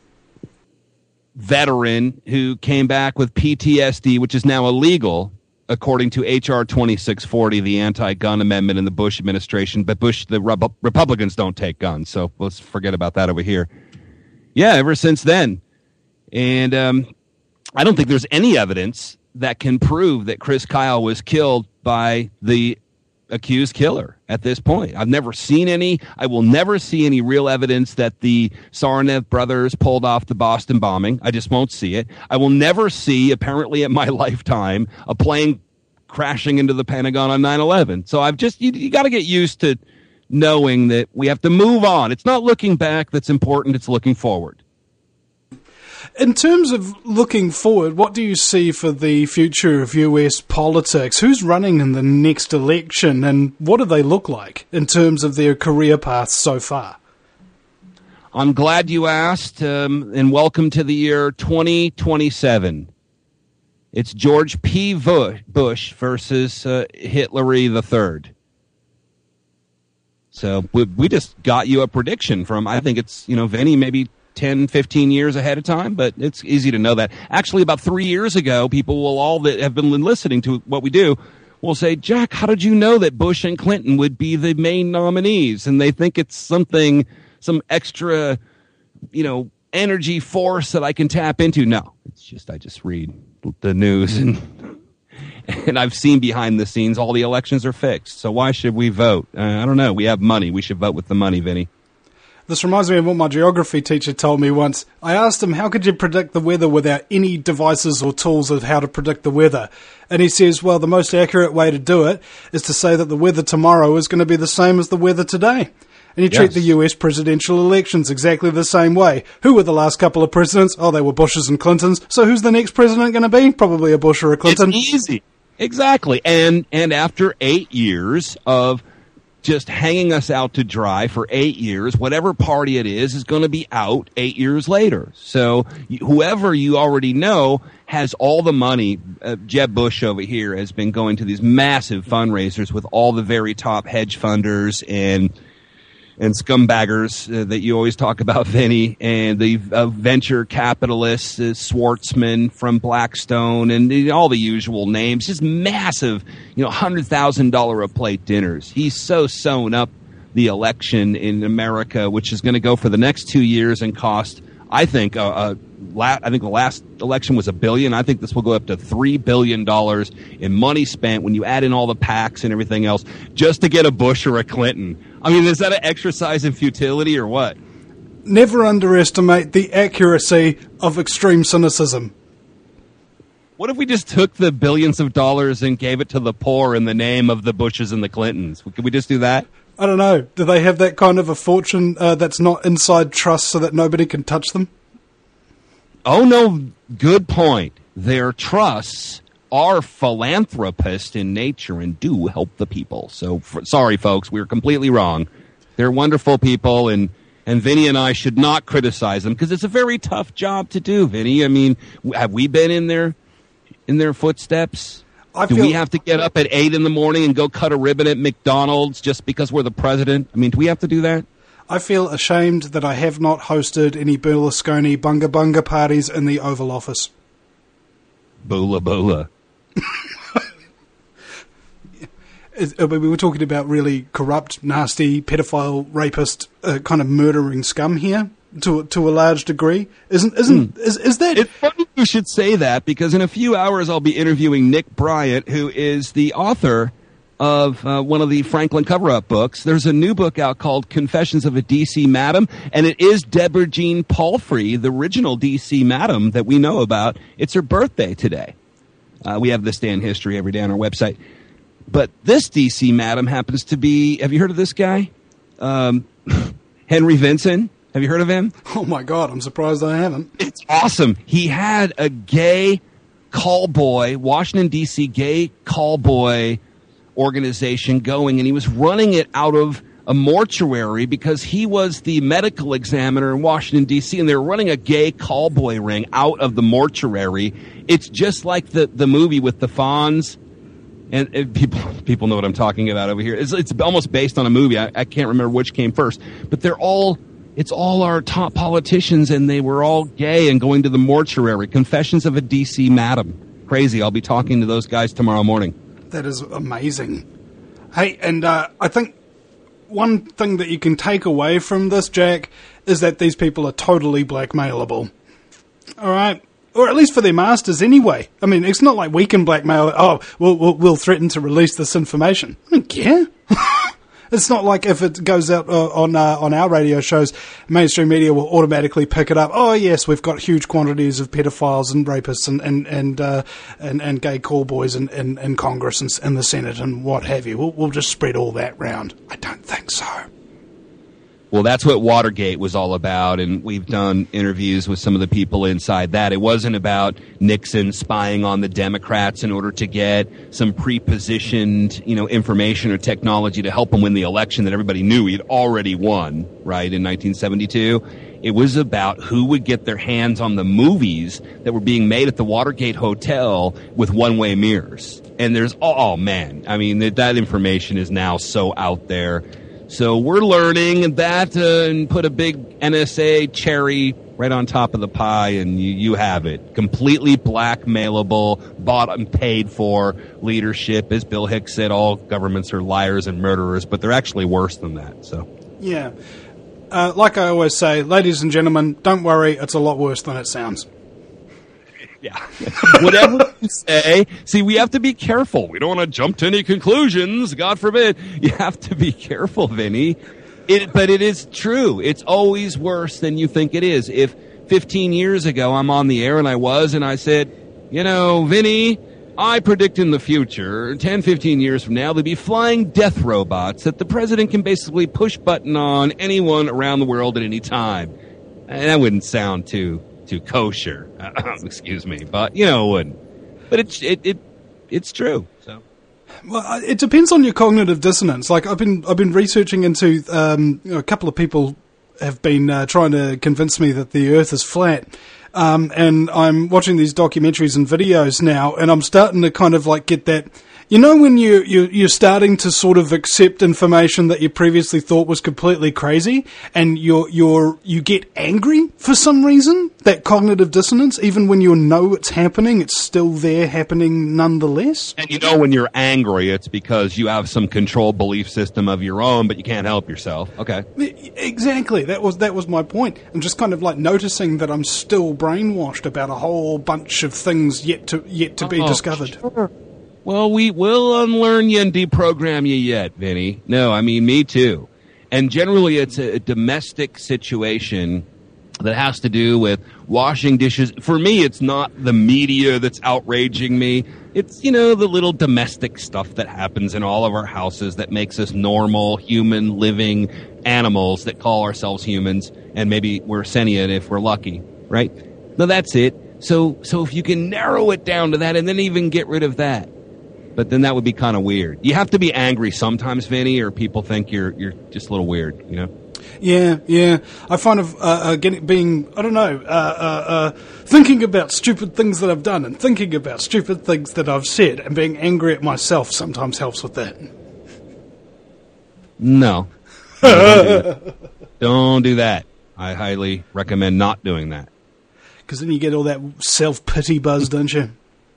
veteran who came back with PTSD, which is now illegal, according to H.R. 2640, the anti-gun amendment in the Bush administration. But the Republicans don't take guns, so let's forget about that over here. Yeah, ever since then. And I don't think there's any evidence that can prove that Chris Kyle was killed by the accused killer at this point. I've never seen any. I will never see any real evidence that the Tsarnaev brothers pulled off the Boston bombing. I just won't see it. I will never see, apparently in my lifetime, a plane crashing into the Pentagon on 9/11. So you got to get used to knowing that we have to move on. It's not looking back that's important. It's looking forward. In terms of looking forward, what do you see for the future of US politics? Who's running in the next election, and what do they look like in terms of their career paths so far? I'm glad you asked, and welcome to the year 2027. It's George P. Bush versus Hitler III. So we just got you a prediction from, I think it's, Vinny, maybe 10, 15 years ahead of time, but it's easy to know that. Actually, about 3 years ago, people will all that have been listening to what we do will say, Jack, how did you know that Bush and Clinton would be the main nominees? And they think it's some extra, energy force that I can tap into. No, it's just, I just read the news and I've seen behind the scenes all the elections are fixed. So why should we vote? I don't know. We have money. We should vote with the money, Vinny. This reminds me of what my geography teacher told me once. I asked him, how could you predict the weather without any devices or tools of how to predict the weather? And he says, well, the most accurate way to do it is to say that the weather tomorrow is going to be the same as the weather today. And you treat the US presidential elections exactly the same way. Who were the last couple of presidents? Oh, they were Bushes and Clintons. So who's the next president going to be? Probably a Bush or a Clinton. It's easy. Exactly. And after 8 years of just hanging us out to dry for 8 years, whatever party it is going to be out 8 years later. So whoever you already know has all the money. Jeb Bush over here has been going to these massive fundraisers with all the very top hedge funders and scumbaggers that you always talk about, Vinny, and the venture capitalists, Schwartzman from Blackstone, and all the usual names. Just massive, $100,000 a plate dinners. He's so sewn up the election in America, which is going to go for the next 2 years and cost, I think the last election was $1 billion. I think this will go up to $3 billion in money spent when you add in all the PACs and everything else just to get a Bush or a Clinton. I mean, is that an exercise in futility or what? Never underestimate the accuracy of extreme cynicism. What if we just took the billions of dollars and gave it to the poor in the name of the Bushes and the Clintons? Could we just do that? I don't know. Do they have that kind of a fortune that's not inside trust so that nobody can touch them? Oh, no. Good point. Their trusts are philanthropist in nature and do help the people. So, sorry, folks, we were completely wrong. They're wonderful people, and Vinny and I should not criticize them because it's a very tough job to do, Vinny. I mean, have we been in their footsteps? Do we have to get up at 8 in the morning and go cut a ribbon at McDonald's just because we're the president? I mean, do we have to do that? I feel ashamed that I have not hosted any Berlusconi bunga bunga parties in the Oval Office. Boola boola. We were talking about really corrupt, nasty, pedophile, rapist, kind of murdering scum here to a large degree. Is that? It's funny you should say that because in a few hours I'll be interviewing Nick Bryant, who is the author of one of the Franklin cover-up books. There's a new book out called Confessions of a D.C. Madam, and it is Deborah Jean Palfrey, the original D.C. Madam that we know about. It's her birthday today. We have this day in history every day on our website. But this D.C. Madam happens to be, have you heard of this guy? Henry Vinson. Have you heard of him? Oh, my God. I'm surprised I haven't. It's awesome. He had a gay callboy, Washington, D.C. gay callboy organization going, and he was running it out of a mortuary because he was the medical examiner in Washington, D.C., and they were running a gay callboy ring out of the mortuary. It's just like the movie with the Fonz. And people know what I'm talking about over here. It's almost based on a movie. I can't remember which came first. But it's all our top politicians, and they were all gay and going to the mortuary. Confessions of a D.C. Madam. Crazy. I'll be talking to those guys tomorrow morning. That is amazing. Hey, and I think one thing that you can take away from this, Jack, is that these people are totally blackmailable. All right? Or at least for their masters anyway. I mean, it's not like we can blackmail. Oh, we'll threaten to release this information. I don't care. It's not like if it goes out on our radio shows, mainstream media will automatically pick it up. Oh yes, we've got huge quantities of pedophiles and rapists and gay callboys in Congress and the Senate and what have you. We'll just spread all that round. I don't think so. Well, that's what Watergate was all about, and we've done interviews with some of the people inside that. It wasn't about Nixon spying on the Democrats in order to get some pre-positioned, information or technology to help him win the election that everybody knew he'd already won, right, in 1972. It was about who would get their hands on the movies that were being made at the Watergate Hotel with one-way mirrors. And there's, oh man, I mean, that information is now so out there. So we're learning that and put a big NSA cherry right on top of the pie, and you have it. Completely blackmailable, bought and paid for leadership. As Bill Hicks said, all governments are liars and murderers, but they're actually worse than that. So yeah. Like I always say, ladies and gentlemen, don't worry, it's a lot worse than it sounds. Yeah. Whatever you say. See, we have to be careful. We don't want to jump to any conclusions. God forbid. You have to be careful, Vinny. But it is true. It's always worse than you think it is. If 15 years ago I'm on the air and I said, Vinny, I predict in the future, 10, 15 years from now, there'll be flying death robots that the president can basically push button on anyone around the world at any time. And that wouldn't sound too kosher. Excuse me, but it wouldn't. But it's true. So. Well, it depends on your cognitive dissonance. Like I've been researching into a couple of people have been trying to convince me that the Earth is flat. And I'm watching these documentaries and videos now, and I'm starting to kind of like get that. When you're starting to sort of accept information that you previously thought was completely crazy, and you get angry for some reason. That cognitive dissonance, even when you know it's happening, it's still there happening nonetheless. And when you're angry, it's because you have some controlled belief system of your own, but you can't help yourself. Okay, exactly. That was my point. I'm just kind of like noticing that I'm still brainwashed about a whole bunch of things yet to be discovered. Sure. Well, we will unlearn you and deprogram you yet, Vinny. No, I mean, me too. And generally, it's a domestic situation that has to do with washing dishes. For me, it's not the media that's outraging me. It's, the little domestic stuff that happens in all of our houses that makes us normal, human, living animals that call ourselves humans. And maybe we're sentient if we're lucky, right? No, that's it. So if you can narrow it down to that and then even get rid of that. But then that would be kind of weird. You have to be angry sometimes, Vinny, or people think you're just a little weird, Yeah. I find thinking about stupid things that I've done and thinking about stupid things that I've said and being angry at myself sometimes helps with that. No. Don't do that. I highly recommend not doing that. Because then you get all that self-pity buzz, don't you?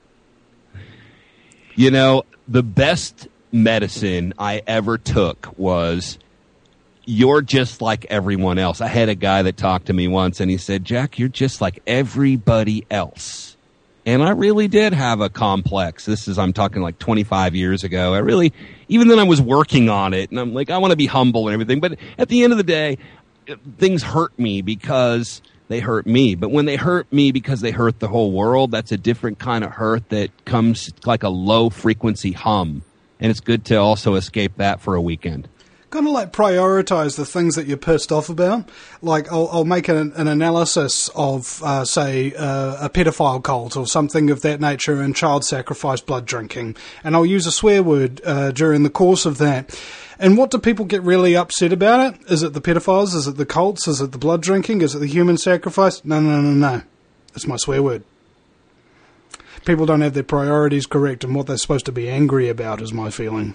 The best medicine I ever took was, you're just like everyone else. I had a guy that talked to me once, and he said, Jack, you're just like everybody else. And I really did have a complex. I'm talking like 25 years ago. Even then I was working on it, and I'm like, I want to be humble and everything. But at the end of the day, things hurt me because they hurt me. But when they hurt me because they hurt the whole world, that's a different kind of hurt that comes like a low-frequency hum. And it's good to also escape that for a weekend. Kind of like prioritize the things that you're pissed off about. Like I'll make an analysis of, say, a pedophile cult or something of that nature and child sacrifice, blood drinking. And I'll use a swear word during the course of that. And what do people get really upset about it? Is it the pedophiles? Is it the cults? Is it the blood drinking? Is it the human sacrifice? No. It's my swear word. People don't have their priorities correct, and what they're supposed to be angry about is my feeling.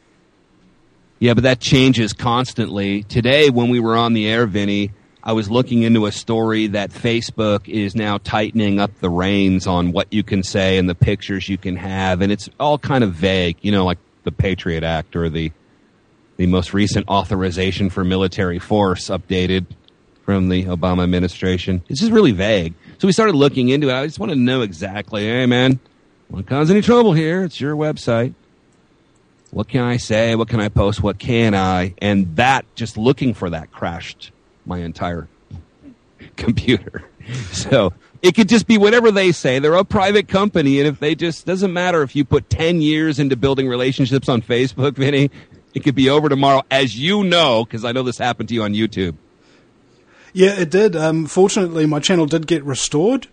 Yeah, but that changes constantly. Today, when we were on the air, Vinny, I was looking into a story that Facebook is now tightening up the reins on what you can say and the pictures you can have, and it's all kind of vague, like the Patriot Act or the most recent authorization for military force updated from the Obama administration. It's just really vague. So we started looking into it. I just wanted to know exactly, hey, man, don't cause any trouble here. It's your website. What can I say? What can I post? What can I? And that, just looking for that, crashed my entire computer. So it could just be whatever they say. They're a private company, and if they just, doesn't matter if you put 10 years into building relationships on Facebook, Vinny, it could be over tomorrow, as you know, because I know this happened to you on YouTube. Yeah, it did. Fortunately, my channel did get restored.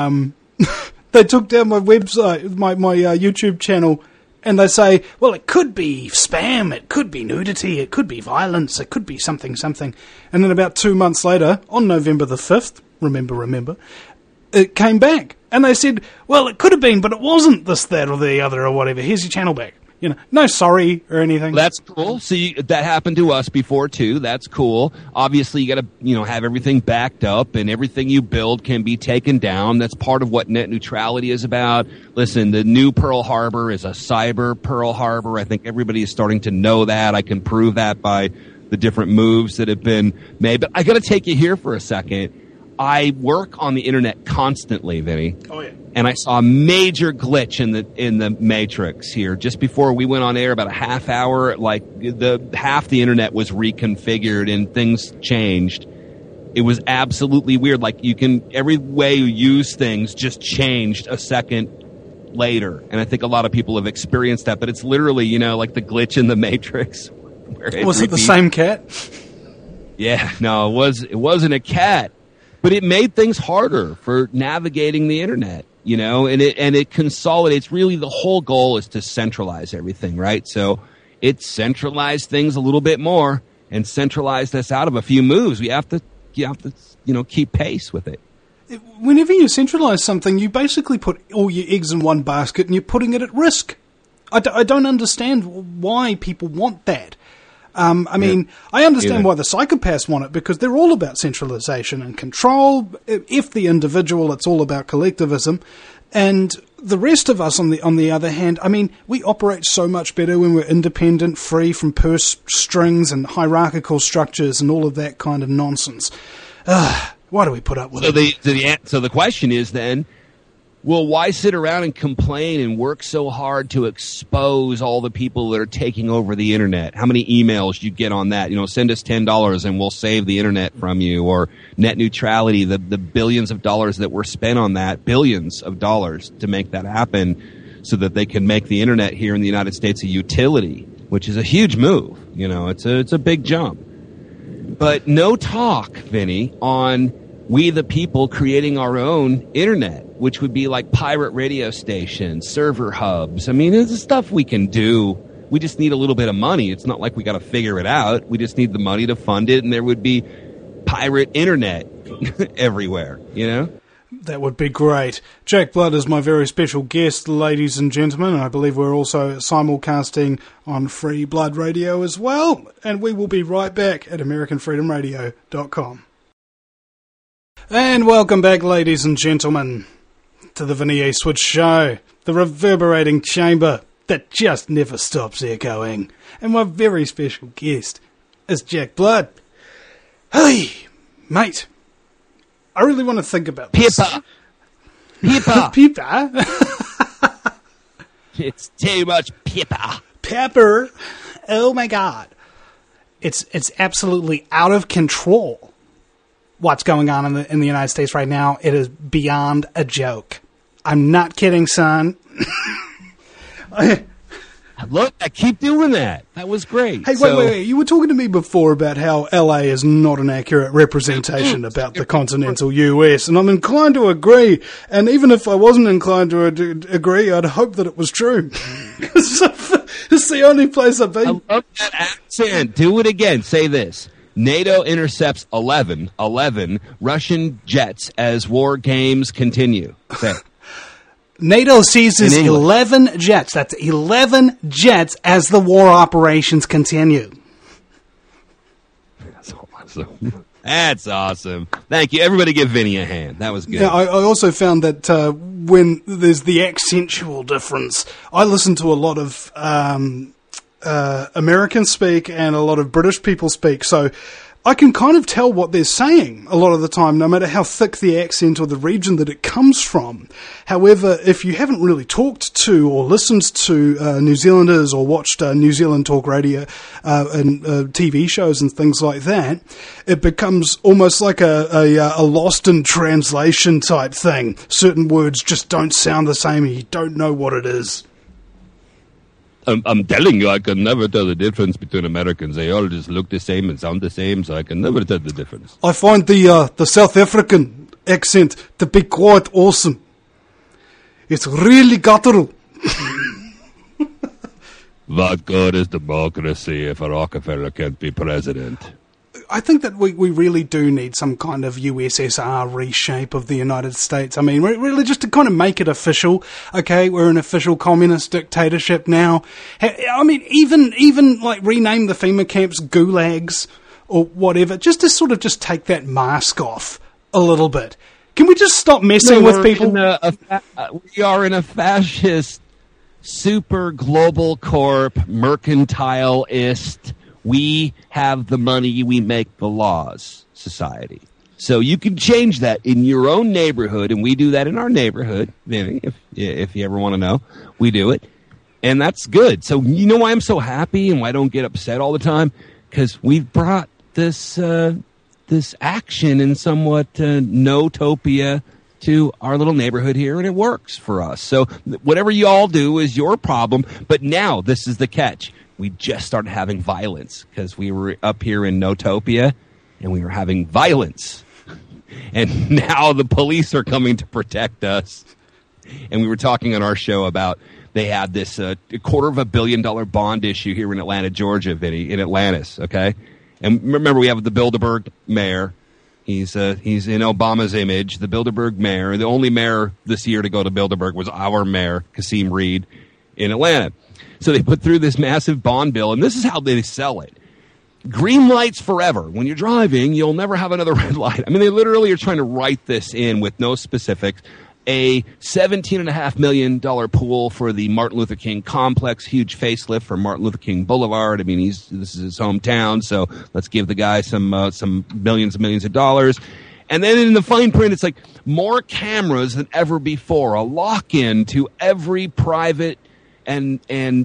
They took down my website, my YouTube channel, and they say, well, it could be spam, it could be nudity, it could be violence, it could be something. And then about 2 months later, on November the 5th, remember, it came back. And they said, well, it could have been, but it wasn't this, that, or the other, or whatever. Here's your channel back. No sorry or anything. That's cool. See, that happened to us before, too. That's cool. Obviously, you got to, have everything backed up, and everything you build can be taken down. That's part of what net neutrality is about. Listen, the new Pearl Harbor is a cyber Pearl Harbor. I think everybody is starting to know that. I can prove that by the different moves that have been made. But I got to take you here for a second. I work on the internet constantly, Vinny. Oh, yeah. And I saw a major glitch in the matrix here just before we went on air, about a half hour. Like half the internet was reconfigured and things changed. It was absolutely weird. Like every way you use things just changed a second later. And I think a lot of people have experienced that, but it's literally, you know, like the glitch in the Matrix. Was it the same cat? Yeah, no, it wasn't a cat, but it made things harder for navigating the internet, you know, and it consolidates. Really, the whole goal is to centralize everything, right? So it centralized things a little bit more and centralized us out of a few moves. You have to, you know, keep pace with it. Whenever you centralize something, you basically put all your eggs in one basket and you're putting it at risk. I don't understand why people want that. I mean, I understand why the psychopaths want it, because they're all about centralization and control. If the individual, it's all about collectivism. And the rest of us, on the other hand, I mean, we operate so much better when we're independent, free from purse strings and hierarchical structures and all of that kind of nonsense. Why do we put up with it? So the question is then, well, why sit around and complain and work so hard to expose all the people that are taking over the internet? How many emails you get on that? You know, send us $10 and we'll save the internet from you. Or net neutrality, the billions of dollars that were spent on that, billions of dollars to make that happen so that they can make the internet here in the United States a utility, which is a huge move. You know, it's a big jump. But no talk, Vinny, on we the people creating our own internet, which would be like pirate radio stations, server hubs. I mean, there's stuff we can do. We just need a little bit of money. It's not like we got to figure it out. We just need the money to fund it, and there would be pirate internet everywhere, you know? That would be great. Jack Blood is my very special guest, ladies and gentlemen. I believe we're also simulcasting on Free Blood Radio as well. And we will be right back at AmericanFreedomRadio.com. And welcome back, ladies and gentlemen, to the Vinny Eastwood Show, the reverberating chamber that just never stops echoing. And my very special guest is Jack Blood. Hey, mate, I really want to think about this. Pepper. Pepper? It's too much pepper. Pepper? Oh my God. It's absolutely out of control. What's going on in the United States right now, it is beyond a joke. I'm not kidding, son. Look, I keep doing that. That was great. Hey, wait. You were talking to me before about how LA is not an accurate representation about the continental US, and I'm inclined to agree. And even if I wasn't inclined to agree, I'd hope that it was true. It's the only place I've been. I love that accent. Do it again. Say this. NATO intercepts 11 Russian jets as war games continue. Say. NATO seizes 11 jets. That's 11 jets as the war operations continue. That's awesome. That's awesome. Thank you. Everybody give Vinny a hand. That was good. Yeah, I also found that when there's the accentual difference, I listen to a lot of Americans speak and a lot of British people speak, so I can kind of tell what they're saying a lot of the time, no matter how thick the accent or the region that it comes from. However, if you haven't really talked to or listened to New Zealanders or watched New Zealand talk radio and TV shows and things like that, it becomes almost like a lost in translation type thing. Certain words just don't sound the same and you don't know what it is. I'm telling you, I can never tell the difference between Americans. They all just look the same and sound the same, so I can never tell the difference. I find the South African accent to be quite awesome. It's really guttural. What good is democracy if a Rockefeller can't be president? I think that we really do need some kind of USSR reshape of the United States. I mean, really just to kind of make it official. Okay, we're an official communist dictatorship now. I mean, even like rename the FEMA camps gulags or whatever, just to sort of just take that mask off a little bit. Can we just stop messing with people? We are in a fascist, super global corp, mercantilist, we have the money, we make the laws society. So you can change that in your own neighborhood, and we do that in our neighborhood, Vinny, if you ever want to know. We do it, and that's good. So you know why I'm so happy and why I don't get upset all the time? Because we've brought this this action in somewhat no-topia to our little neighborhood here, and it works for us. So whatever you all do is your problem. But now this is the catch. We just started having violence because we were up here in Notopia, and we were having violence. And now the police are coming to protect us. And we were talking on our show about they had this $250 million bond issue here in Atlanta, Georgia, Vinny, in Atlantis, okay? And remember, we have the Bilderberg mayor. He's in Obama's image, the Bilderberg mayor. The only mayor this year to go to Bilderberg was our mayor, Kasim Reed, in Atlanta. So they put through this massive bond bill, and this is how they sell it. Green lights forever. When you're driving, you'll never have another red light. I mean, they literally are trying to write this in with no specifics. A $17.5 million pool for the Martin Luther King complex, huge facelift for Martin Luther King Boulevard. I mean, this is his hometown, so let's give the guy some millions and millions of dollars. And then in the fine print, it's like more cameras than ever before, a lock-in to every private and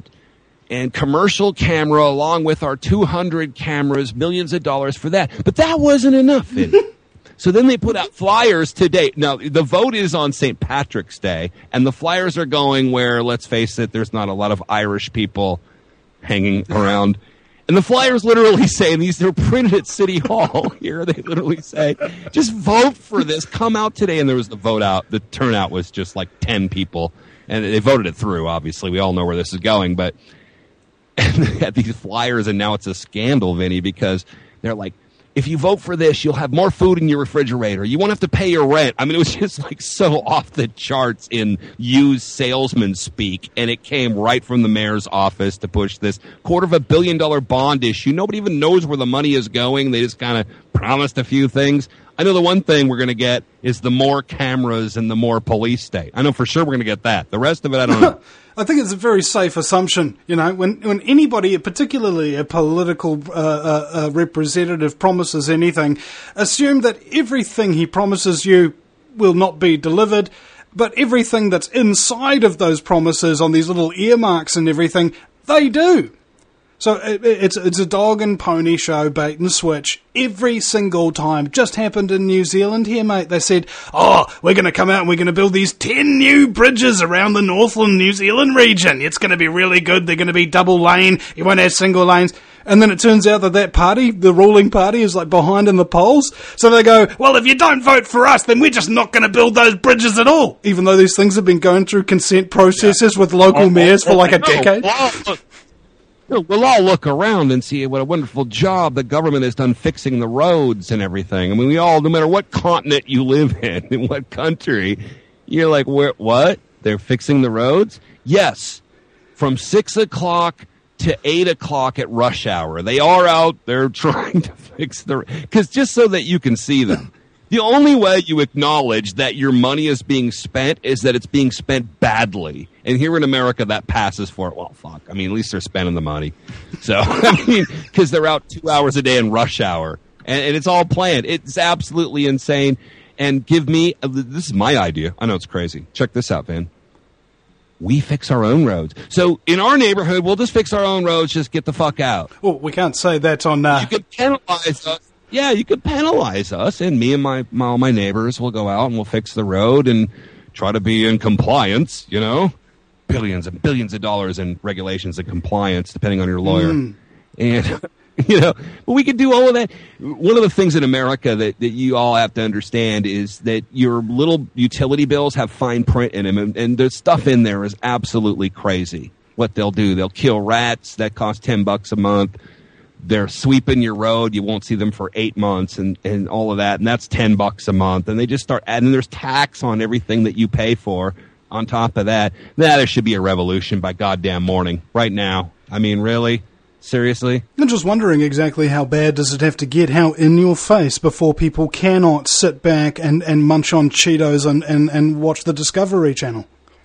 commercial camera, along with our 200 cameras, millions of dollars for that. But that wasn't enough, Vinny. So then they put out flyers today. Now, the vote is on St. Patrick's Day, and the flyers are going where, let's face it, there's not a lot of Irish people hanging around. And the flyers literally say, and these are printed at City Hall here, they literally say, just vote for this, come out today. And there was the vote out. The turnout was just like 10 people, and they voted it through, obviously. We all know where this is going, but and they had these flyers, and now it's a scandal, Vinny, because they're like, if you vote for this, you'll have more food in your refrigerator. You won't have to pay your rent. I mean, it was just like so off the charts in used salesman speak, and it came right from the mayor's office to push this $250 million bond issue. Nobody even knows where the money is going. They just kind of promised a few things. I know the one thing we're going to get is the more cameras and the more police state. I know for sure we're going to get that. The rest of it, I don't know. I think it's a very safe assumption, you know, when anybody, particularly a political representative, promises anything, assume that everything he promises you will not be delivered, but everything that's inside of those promises on these little earmarks and everything, they do. So it's a dog and pony show, bait and switch, every single time. Just happened in New Zealand here, mate. They said, we're going to come out and we're going to build these 10 new bridges around the Northland, New Zealand region. It's going to be really good. They're going to be double lane. You won't have single lanes. And then it turns out that party, the ruling party, is like behind in the polls. So they go, well, if you don't vote for us, then we're just not going to build those bridges at all. Even though these things have been going through consent processes with local mayors for like a decade. We'll all look around and see what a wonderful job the government has done fixing the roads and everything. I mean, we all, no matter what continent you live in what country, you're like, what? They're fixing the roads? Yes. From 6 o'clock to 8 o'clock at rush hour. They are out there trying to fix because just so that you can see them. The only way you acknowledge that your money is being spent is that it's being spent badly. And here in America, that passes for it. Well, fuck. I mean, at least they're spending the money. So, I mean, because they're out 2 hours a day in rush hour. And it's all planned. It's absolutely insane. And this is my idea. I know it's crazy. Check this out, Van. We fix our own roads. So in our neighborhood, we'll just fix our own roads. Just get the fuck out. Well, we can't say that on... You could penalize us. Yeah, you could penalize us, and me and all my neighbors will go out and we'll fix the road and try to be in compliance, you know? Billions and billions of dollars in regulations and compliance, depending on your lawyer. And, you know, but we could do all of that. One of the things in America that you all have to understand is that your little utility bills have fine print in them, and the stuff in there is absolutely crazy. What they'll do, they'll kill rats. That costs $10 a month. They're sweeping your road. You won't see them for 8 months and all of that. And that's $10 a month. And they just start adding, there's tax on everything that you pay for on top of that. There should be a revolution by goddamn morning right now. I mean, really? Seriously? I'm just wondering exactly how bad does it have to get, how in your face before people cannot sit back and munch on Cheetos and watch the Discovery Channel.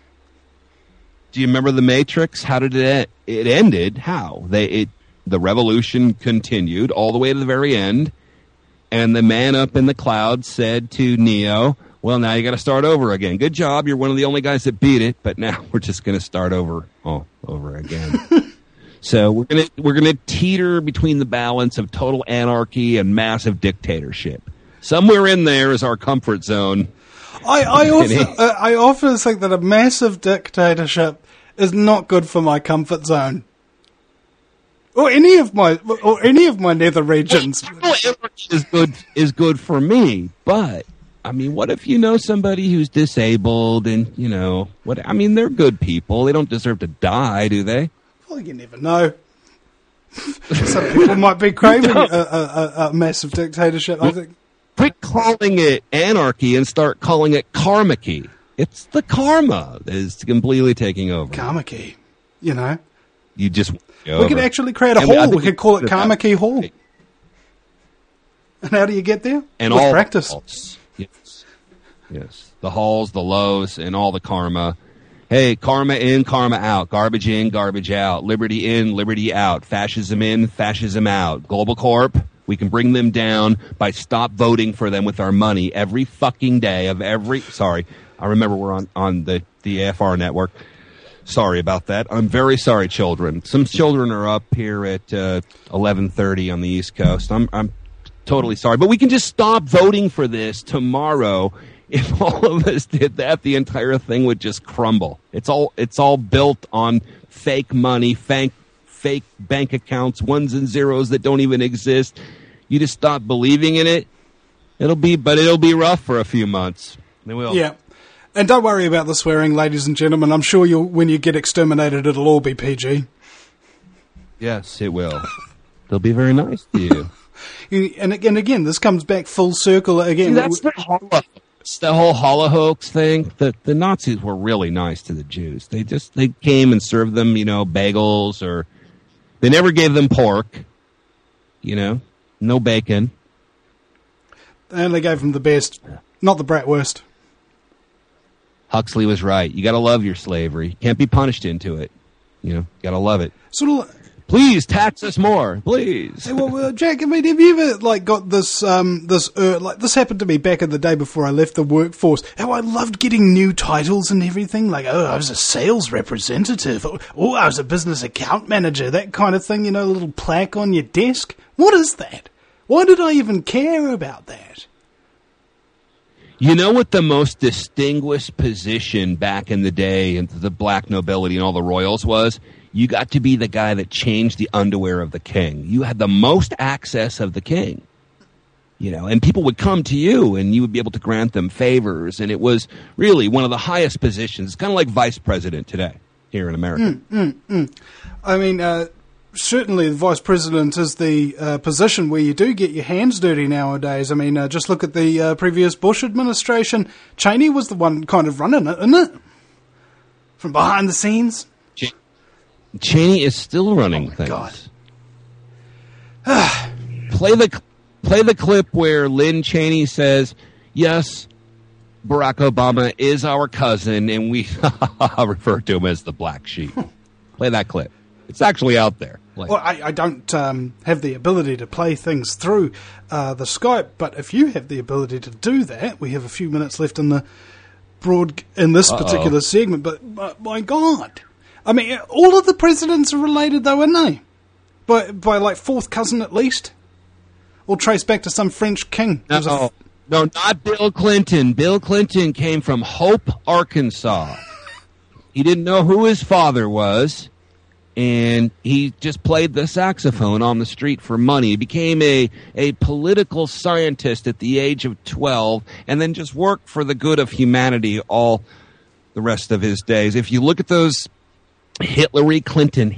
Do you remember The Matrix? How did it ended? How? The revolution continued all the way to the very end, and the man up in the clouds said to Neo, well, now you got to start over again. Good job. You're one of the only guys that beat it, but now we're just going to start over again. So we're going to teeter between the balance of total anarchy and massive dictatorship. Somewhere in there is our comfort zone. I often think that a massive dictatorship is not good for my comfort zone. Or any of my nether regions. is good for me, but I mean, what if you know somebody who's disabled and they're good people. They don't deserve to die, do they? Well, you never know. Some people might be craving a massive dictatorship, I think. Quit calling it anarchy and start calling it karmachy. It's the karma that is completely taking over. Karmachy, You just... We could actually create a hall. We could call it Karmachy Hall. And how do you get there? And with all practice. Halls. Yes. The halls, the lows, and all the karma. Hey, karma in, karma out. Garbage in, garbage out. Liberty in, liberty out. Fascism in, fascism out. Global Corp, we can bring them down by stop voting for them with our money every fucking day of every... Sorry, I remember we're on the AFR network. Sorry about that. I'm very sorry, children. Some children are up here at 11:30 on the East Coast. I'm totally sorry. But we can just stop voting for this tomorrow. If all of us did that, the entire thing would just crumble. It's all built on fake money, fake bank accounts, ones and zeros that don't even exist. You just stop believing in it. It'll be rough for a few months. It will. Yeah. And don't worry about the swearing, ladies and gentlemen. I'm sure when you get exterminated, it'll all be PG. Yes, it will. They'll be very nice to you. And again, this comes back full circle again. See, that's the whole Holocaust thing. The Nazis were really nice to the Jews. They came and served them, bagels, or they never gave them pork. No bacon. And they gave them the best, not the bratwurst. Huxley was right. You got to love your slavery. You can't be punished into it. Got to love it. Sort of. Please tax us more, please. Hey, well, Jack, I mean, have you ever got this? This happened to me back in the day before I left the workforce. How I loved getting new titles and everything. I was a sales representative. Oh, I was a business account manager. That kind of thing. A little plaque on your desk. What is that? Why did I even care about that? You know what the most distinguished position back in the day in the black nobility and all the royals was? You got to be the guy that changed the underwear of the king. You had the most access of the king. And people would come to you and you would be able to grant them favors. And it was really one of the highest positions, kind of like vice president today here in America. I mean, certainly the vice president is the position where you do get your hands dirty nowadays. I mean, just look at the previous Bush administration. Cheney was the one kind of running it, isn't it? From behind the scenes. Cheney is still running things. God. Play the clip where Lynn Cheney says, "Yes, Barack Obama is our cousin, and we refer to him as the black sheep." Play that clip. It's actually out there. Well, I don't have the ability to play things through the Skype, but if you have the ability to do that, we have a few minutes left in the particular segment. But my God, I mean, all of the presidents are related, though, aren't they? By like fourth cousin at least, or traced back to some French king. No, not Bill Clinton. Bill Clinton came from Hope, Arkansas. He didn't know who his father was. And he just played the saxophone on the street for money. He became a political scientist at the age of 12 and then just worked for the good of humanity all the rest of his days. If you look at those Hillary Clinton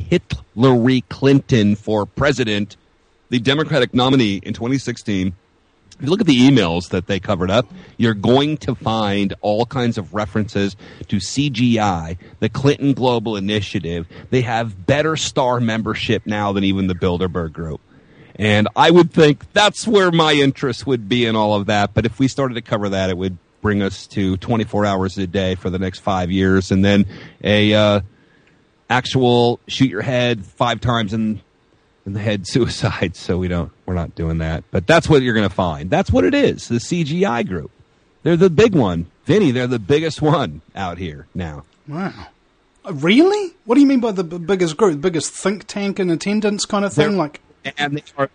for president, the Democratic nominee in 2016, if you look at the emails that they covered up, you're going to find all kinds of references to CGI, the Clinton Global Initiative. They have better star membership now than even the Bilderberg Group. And I would think that's where my interest would be in all of that. But if we started to cover that, it would bring us to 24 hours a day for the next 5 years. And then a actual shoot your head 5 times in the head suicide, so we're not doing that. But that's what you're going to find. That's what it is, the CGI group. They're the big one. Vinny, they're the biggest one out here now. Wow. Really? What do you mean by the biggest group? The biggest think tank in attendance kind of thing?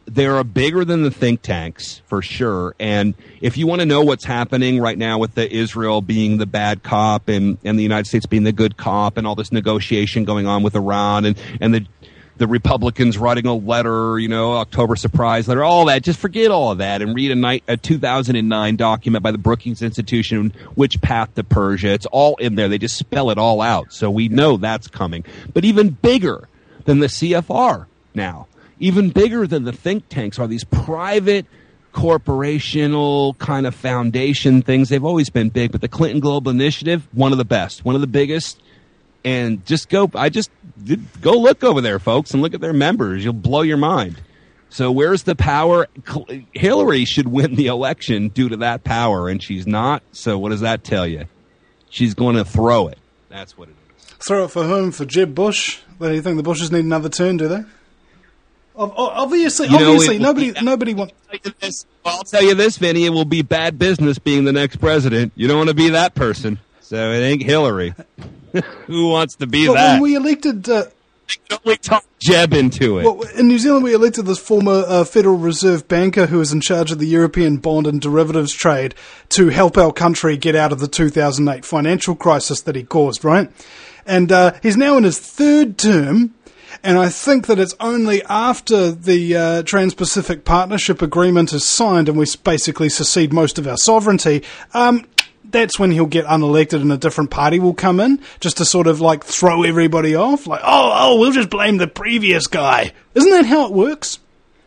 they are bigger than the think tanks, for sure. And if you want to know what's happening right now with the Israel being the bad cop and the United States being the good cop and all this negotiation going on with Iran and the Republicans writing a letter, October surprise letter, all that, just forget all of that and read a 2009 document by the Brookings Institution, Which Path to Persia. It's all in there. They just spell it all out. So we know that's coming. But even bigger than the CFR now, even bigger than the think tanks are these private corporational kind of foundation things. They've always been big, but the Clinton Global Initiative, one of the best, one of the biggest. And just go look over there, folks, and look at their members. You'll blow your mind. So where's the power? Hillary should win the election due to that power, and she's not. So what does that tell you? She's going to throw it. That's what it is. Throw it for whom? For Jeb Bush? They think the Bushes need another turn, do they? Obviously, nobody wants. I'll tell you this, Vinny. It will be bad business being the next president. You don't want to be that person. So it ain't Hillary. Who wants to be that? When we elected... only talk Jeb into it. Well, in New Zealand, we elected this former Federal Reserve banker who was in charge of the European bond and derivatives trade to help our country get out of the 2008 financial crisis that he caused, right? And he's now in his third term, and I think that it's only after the Trans-Pacific Partnership Agreement is signed and we basically secede most of our sovereignty, that's when he'll get unelected and a different party will come in, just to sort of like throw everybody off. Like, we'll just blame the previous guy. Isn't that how it works?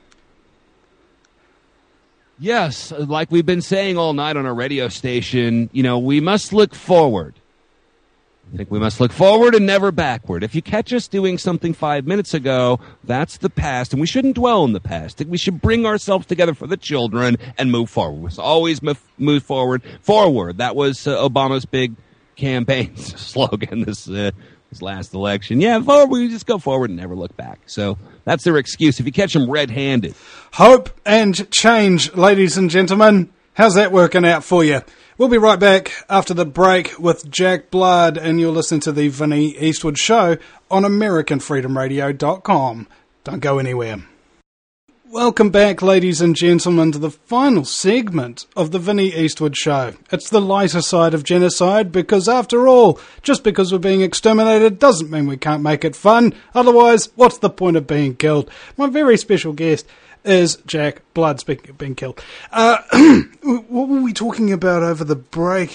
Yes, like we've been saying all night on our radio station, we must look forward. I think we must look forward and never backward. If you catch us doing something 5 minutes ago, that's the past, and we shouldn't dwell in the past. We should bring ourselves together for the children and move forward. We must always move forward. Forward. That was Obama's big campaign slogan this last election. Yeah, forward. We just go forward and never look back. So that's their excuse. If you catch them red-handed. Hope and change, ladies and gentlemen. How's that working out for you? We'll be right back after the break with Jack Blood, and you'll listen to the Vinnie Eastwood Show on AmericanFreedomRadio.com. Don't go anywhere. Welcome back, ladies and gentlemen, to the final segment of the Vinnie Eastwood Show. It's the lighter side of genocide, because after all, just because we're being exterminated doesn't mean we can't make it fun. Otherwise, what's the point of being killed? My very special guest is Jack Blood, being killed. What were we talking about over the break?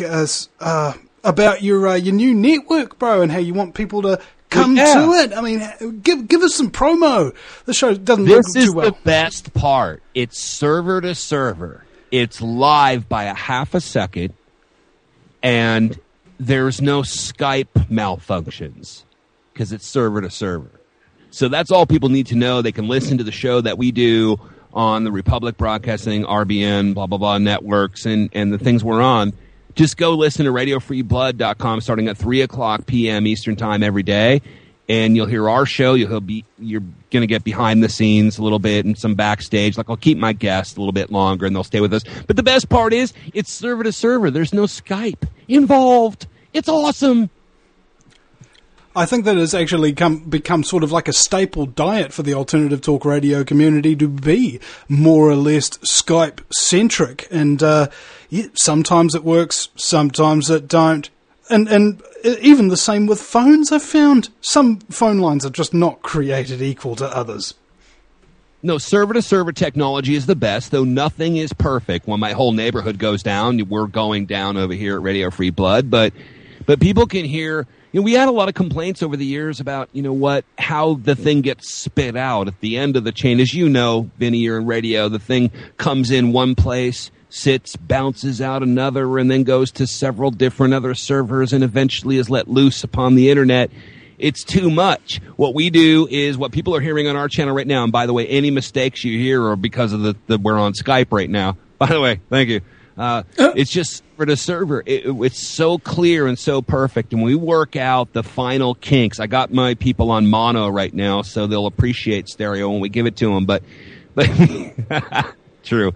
About your new network, bro, and how you want people to come to it. I mean, give us some promo. The show doesn't look too well. This is the best part. It's server to server. It's live by a half a second, and there's no Skype malfunctions because it's server to server. So that's all people need to know. They can listen to the show that we do on the Republic Broadcasting, RBN, blah, blah, blah, networks, and the things we're on. Just go listen to RadioFreeBlood.com starting at 3 o'clock p.m. Eastern Time every day, and you'll hear our show. You're going to get behind the scenes a little bit and some backstage. Like, I'll keep my guests a little bit longer, and they'll stay with us. But the best part is it's server to server. There's no Skype involved. It's awesome. I think that has actually become sort of like a staple diet for the alternative talk radio community to be more or less Skype-centric. And sometimes it works, sometimes it don't. And even the same with phones, I've found. Some phone lines are just not created equal to others. No, server-to-server technology is the best, though nothing is perfect. When my whole neighborhood goes down, we're going down over here at Radio Free Blood. But people can hear... we had a lot of complaints over the years about, how the thing gets spit out at the end of the chain. As you know, Vinny, you're in radio, the thing comes in one place, sits, bounces out another, and then goes to several different other servers and eventually is let loose upon the internet. It's too much. What we do is what people are hearing on our channel right now, and by the way, any mistakes you hear are because of the we're on Skype right now. By the way, thank you. It's just server to server. It's so clear and so perfect. And we work out the final kinks. I got my people on mono right now, so they'll appreciate stereo when we give it to them. But true.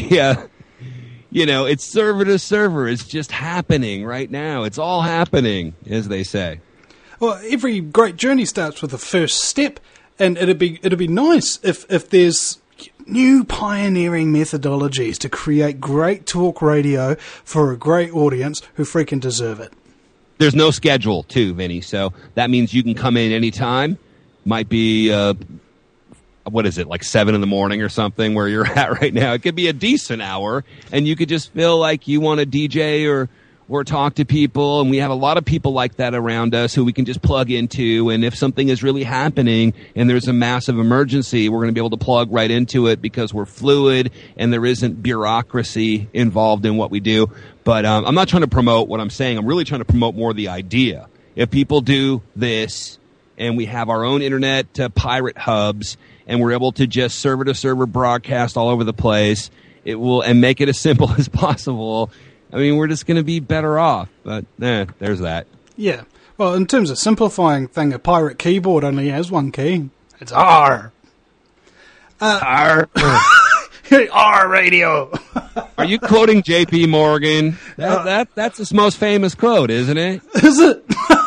It's server to server. It's just happening right now. It's all happening, as they say. Well, every great journey starts with the first step, and it'd be nice if there's new pioneering methodologies to create great talk radio for a great audience who freaking deserve it. There's no schedule, too, Vinny, so that means you can come in anytime. Might be, what is it, like 7 in the morning or something where you're at right now. It could be a decent hour, and you could just feel like you want to DJ or talk to people, and we have a lot of people like that around us who we can just plug into, and if something is really happening and there's a massive emergency, we're going to be able to plug right into it because we're fluid and there isn't bureaucracy involved in what we do. But I'm not trying to promote what I'm saying. I'm really trying to promote more the idea. If people do this and we have our own internet pirate hubs and we're able to just server-to-server broadcast all over the place, it will, and make it as simple as possible, I mean, we're just going to be better off, but there's that. Yeah. Well, in terms of simplifying thing, a pirate keyboard only has one key. It's R. R. R radio. Are you quoting J.P. Morgan? That's his most famous quote, isn't it? Is it?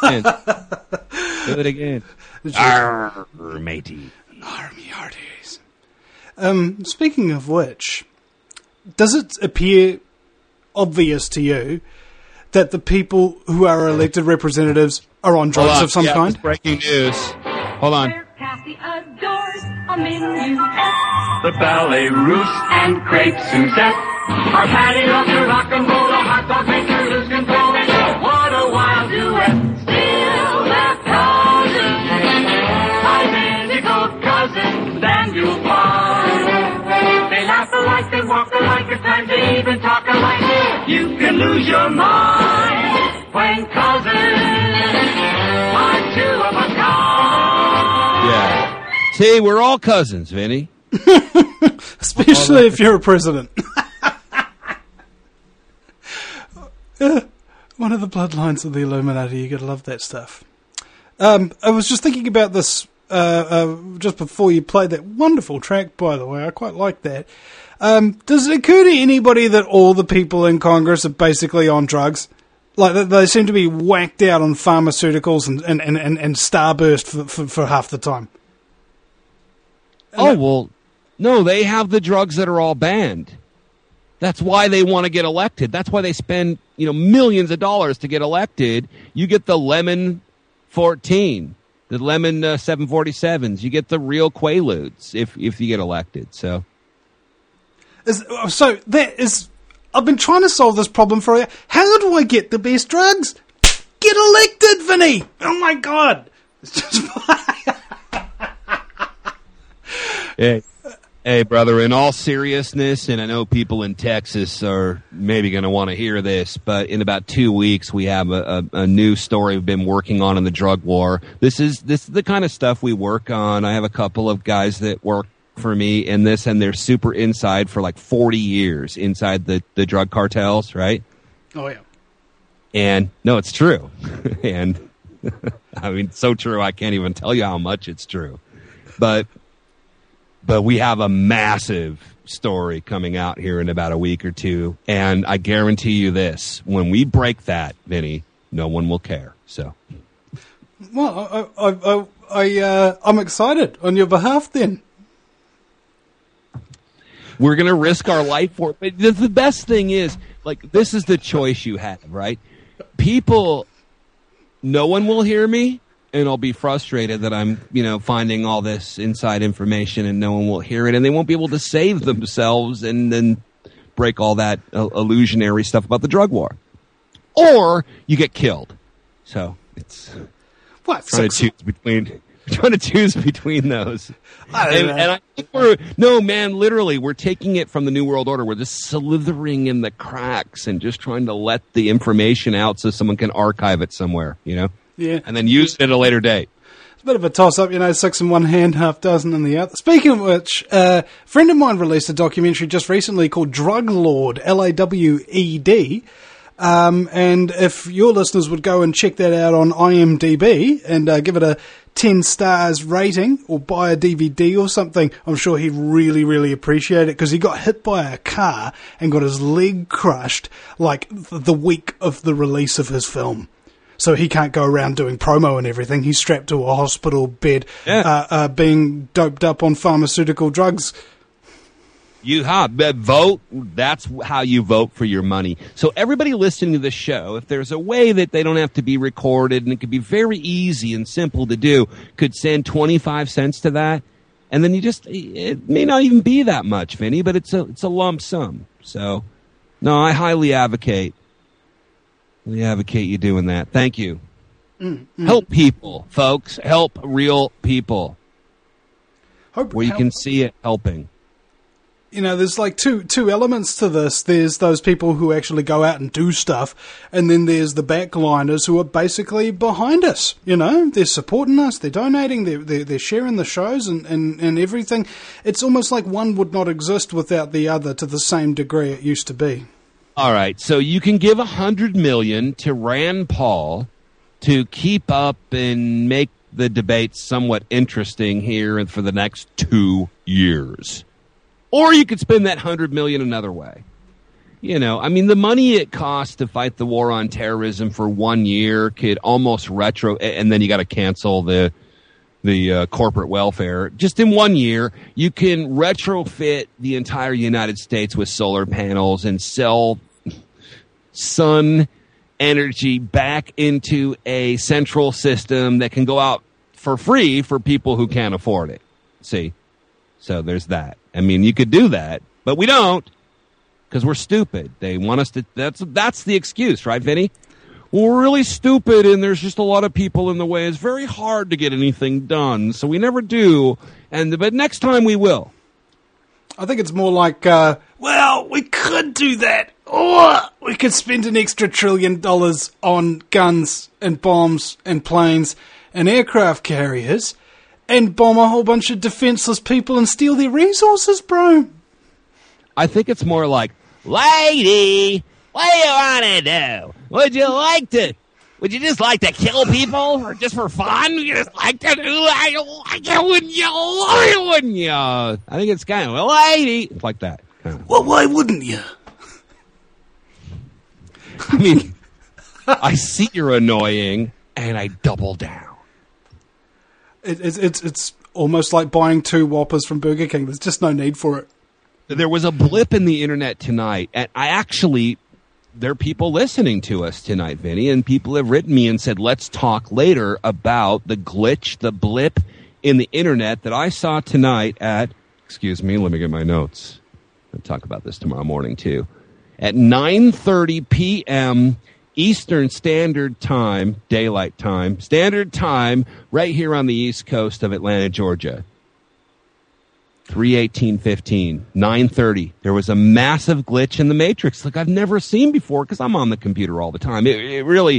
Do it again. R, matey. Army hearties. Speaking of which, does it appear obvious to you that the people who are elected representatives are on drugs of some kind? Breaking news. Hold on. Kathy adores a menu. The ballet russe and crepe Suzette are patting up to rock and roll. A hot dog makes her lose control. What a wild duet. Still they're cousins. Identical cousins, then you'll find. They laugh alike, they walk alike, at times they even talk alike. You can lose your mind when cousins are two of a kind. Yeah. See, we're all cousins, Vinny. Especially if you're a president. One of the bloodlines of the Illuminati. You gotta love that stuff. I was just thinking about this just before you played that wonderful track, by the way. I quite like that. Does it occur to anybody that all the people in Congress are basically on drugs? Like, they seem to be whacked out on pharmaceuticals and Starburst for half the time. Well, no, they have the drugs that are all banned. That's why they want to get elected. That's why they spend, millions of dollars to get elected. You get the Lemon 14, the Lemon 747s. You get the real Quaaludes if you get elected. So I've been trying to solve this problem for you. How do I get the best drugs? Get elected, Vinny! Oh my God! It's just Hey, brother, in all seriousness, and I know people in Texas are maybe going to want to hear this, but in about 2 weeks, we have a new story we've been working on in the drug war. This is the kind of stuff we work on. I have a couple of guys that work for me in this, and they're super inside for like 40 years inside the drug cartels, right? Oh, yeah. And, no, it's true. And, I mean, so true, I can't even tell you how much it's true. But we have a massive story coming out here in about a week or two, and I guarantee you this: when we break that, Vinny, no one will care. So, well, I'm excited on your behalf. Then we're going to risk our life for it. But the best thing is, like, this is the choice you have, right? People, no one will hear me. And I'll be frustrated that I'm, finding all this inside information and no one will hear it, and they won't be able to save themselves and then break all that illusionary stuff about the drug war. Or you get killed. So it's trying to choose between those. And I think literally, we're taking it from the New World Order. We're just slithering in the cracks and just trying to let the information out so someone can archive it somewhere, Yeah. And then use it at a later date. It's a bit of a toss-up, 6 in one hand, half dozen in the other. Speaking of which, a friend of mine released a documentary just recently called Drug Lord, Lawed. And if your listeners would go and check that out on IMDb and give it a 10 stars rating or buy a DVD or something, I'm sure he'd really, really appreciate it, because he got hit by a car and got his leg crushed like the week of the release of his film. So he can't go around doing promo and everything. He's strapped to a hospital bed, being doped up on pharmaceutical drugs. Vote. That's how you vote for your money. So everybody listening to the show, if there's a way that they don't have to be recorded and it could be very easy and simple to do, could send 25 cents to that. And then it may not even be that much, Vinny, but it's a lump sum. So, no, I highly advocate you doing that. Thank you. Help people, folks. Help real people. Where you can see it helping. You know, there's like two elements to this. There's those people who actually go out and do stuff, and then there's the backliners who are basically behind us. You know, they're supporting us, they're donating, they're sharing the shows and everything. It's almost like one would not exist without the other to the same degree it used to be. All right, so you can give $100 million to Rand Paul to keep up and make the debate somewhat interesting here and for the next 2 years. Or you could spend that $100 million another way. You know, I mean, the money it costs to fight the war on terrorism for 1 year could almost and then you got to cancel the corporate welfare. Just in 1 year, you can retrofit the entire United States with solar panels and sell sun energy back into a central system that can go out for free for people who can't afford it. See? So there's that. I mean, you could do that, but we don't because we're stupid. They want us to. That's the excuse, right, Vinny? Well, we're really stupid, and there's just a lot of people in the way. It's very hard to get anything done, so we never do. But next time we will. I think it's more like, well, we could do that, or we could spend an extra $1 trillion on guns and bombs and planes and aircraft carriers. And bomb a whole bunch of defenseless people and steal their resources, bro. I think it's more like, lady, what do you want to do? Would you just like to kill people or just for fun? You just like to do it, wouldn't you? I think it's kind of, lady. It's like that. Kind of. Well, why wouldn't you? I mean, I see you're annoying and I double down. It's almost like buying 2 Whoppers from Burger King. There's just no need for it. There was a blip in the internet tonight, and there are people listening to us tonight, Vinny, and people have written me and said, let's talk later about the glitch, the blip in the internet that I saw tonight at, excuse me, let me get my notes. I'll talk about this tomorrow morning, too. At 9:30 p.m., Eastern Standard Time, Daylight Time, Standard Time, right here on the east coast of Atlanta, Georgia. 3:18:15, 9:30. There was a massive glitch in the Matrix like I've never seen before because I'm on the computer all the time. It really...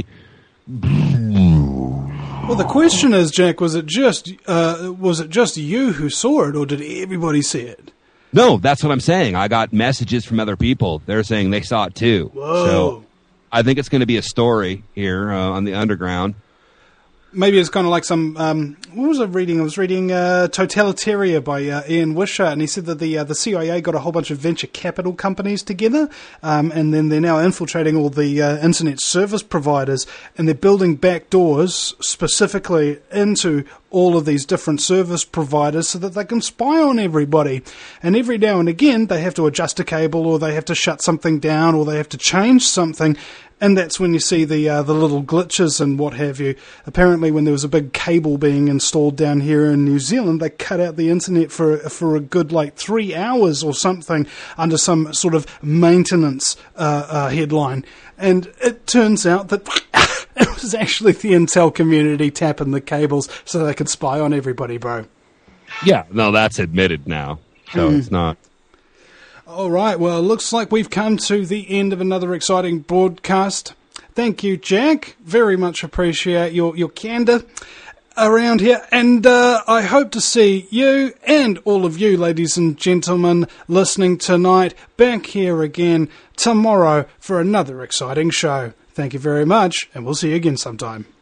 Well, the question is, Jack, was it just you who saw it, or did everybody see it? No, that's what I'm saying. I got messages from other people. They're saying they saw it too. Whoa. So I think it's going to be a story here on the underground. Maybe it's kind of like some, what was I reading? I was reading Totalitaria by Ian Wishart, and he said that the CIA got a whole bunch of venture capital companies together, and then they're now infiltrating all the internet service providers, and they're building back doors specifically into all of these different service providers so that they can spy on everybody. And every now and again, they have to adjust a cable, or they have to shut something down, or they have to change something. And that's when you see the little glitches and what have you. Apparently, when there was a big cable being installed down here in New Zealand, they cut out the internet for a good 3 hours or something under some sort of maintenance headline. And it turns out that it was actually the Intel community tapping the cables so they could spy on everybody, bro. Yeah, no, that's admitted now, so it's not. All right, well, it looks like we've come to the end of another exciting broadcast. Thank you, Jack. Very much appreciate your candour around here. And I hope to see you and all of you, ladies and gentlemen, listening tonight, back here again tomorrow for another exciting show. Thank you very much, and we'll see you again sometime.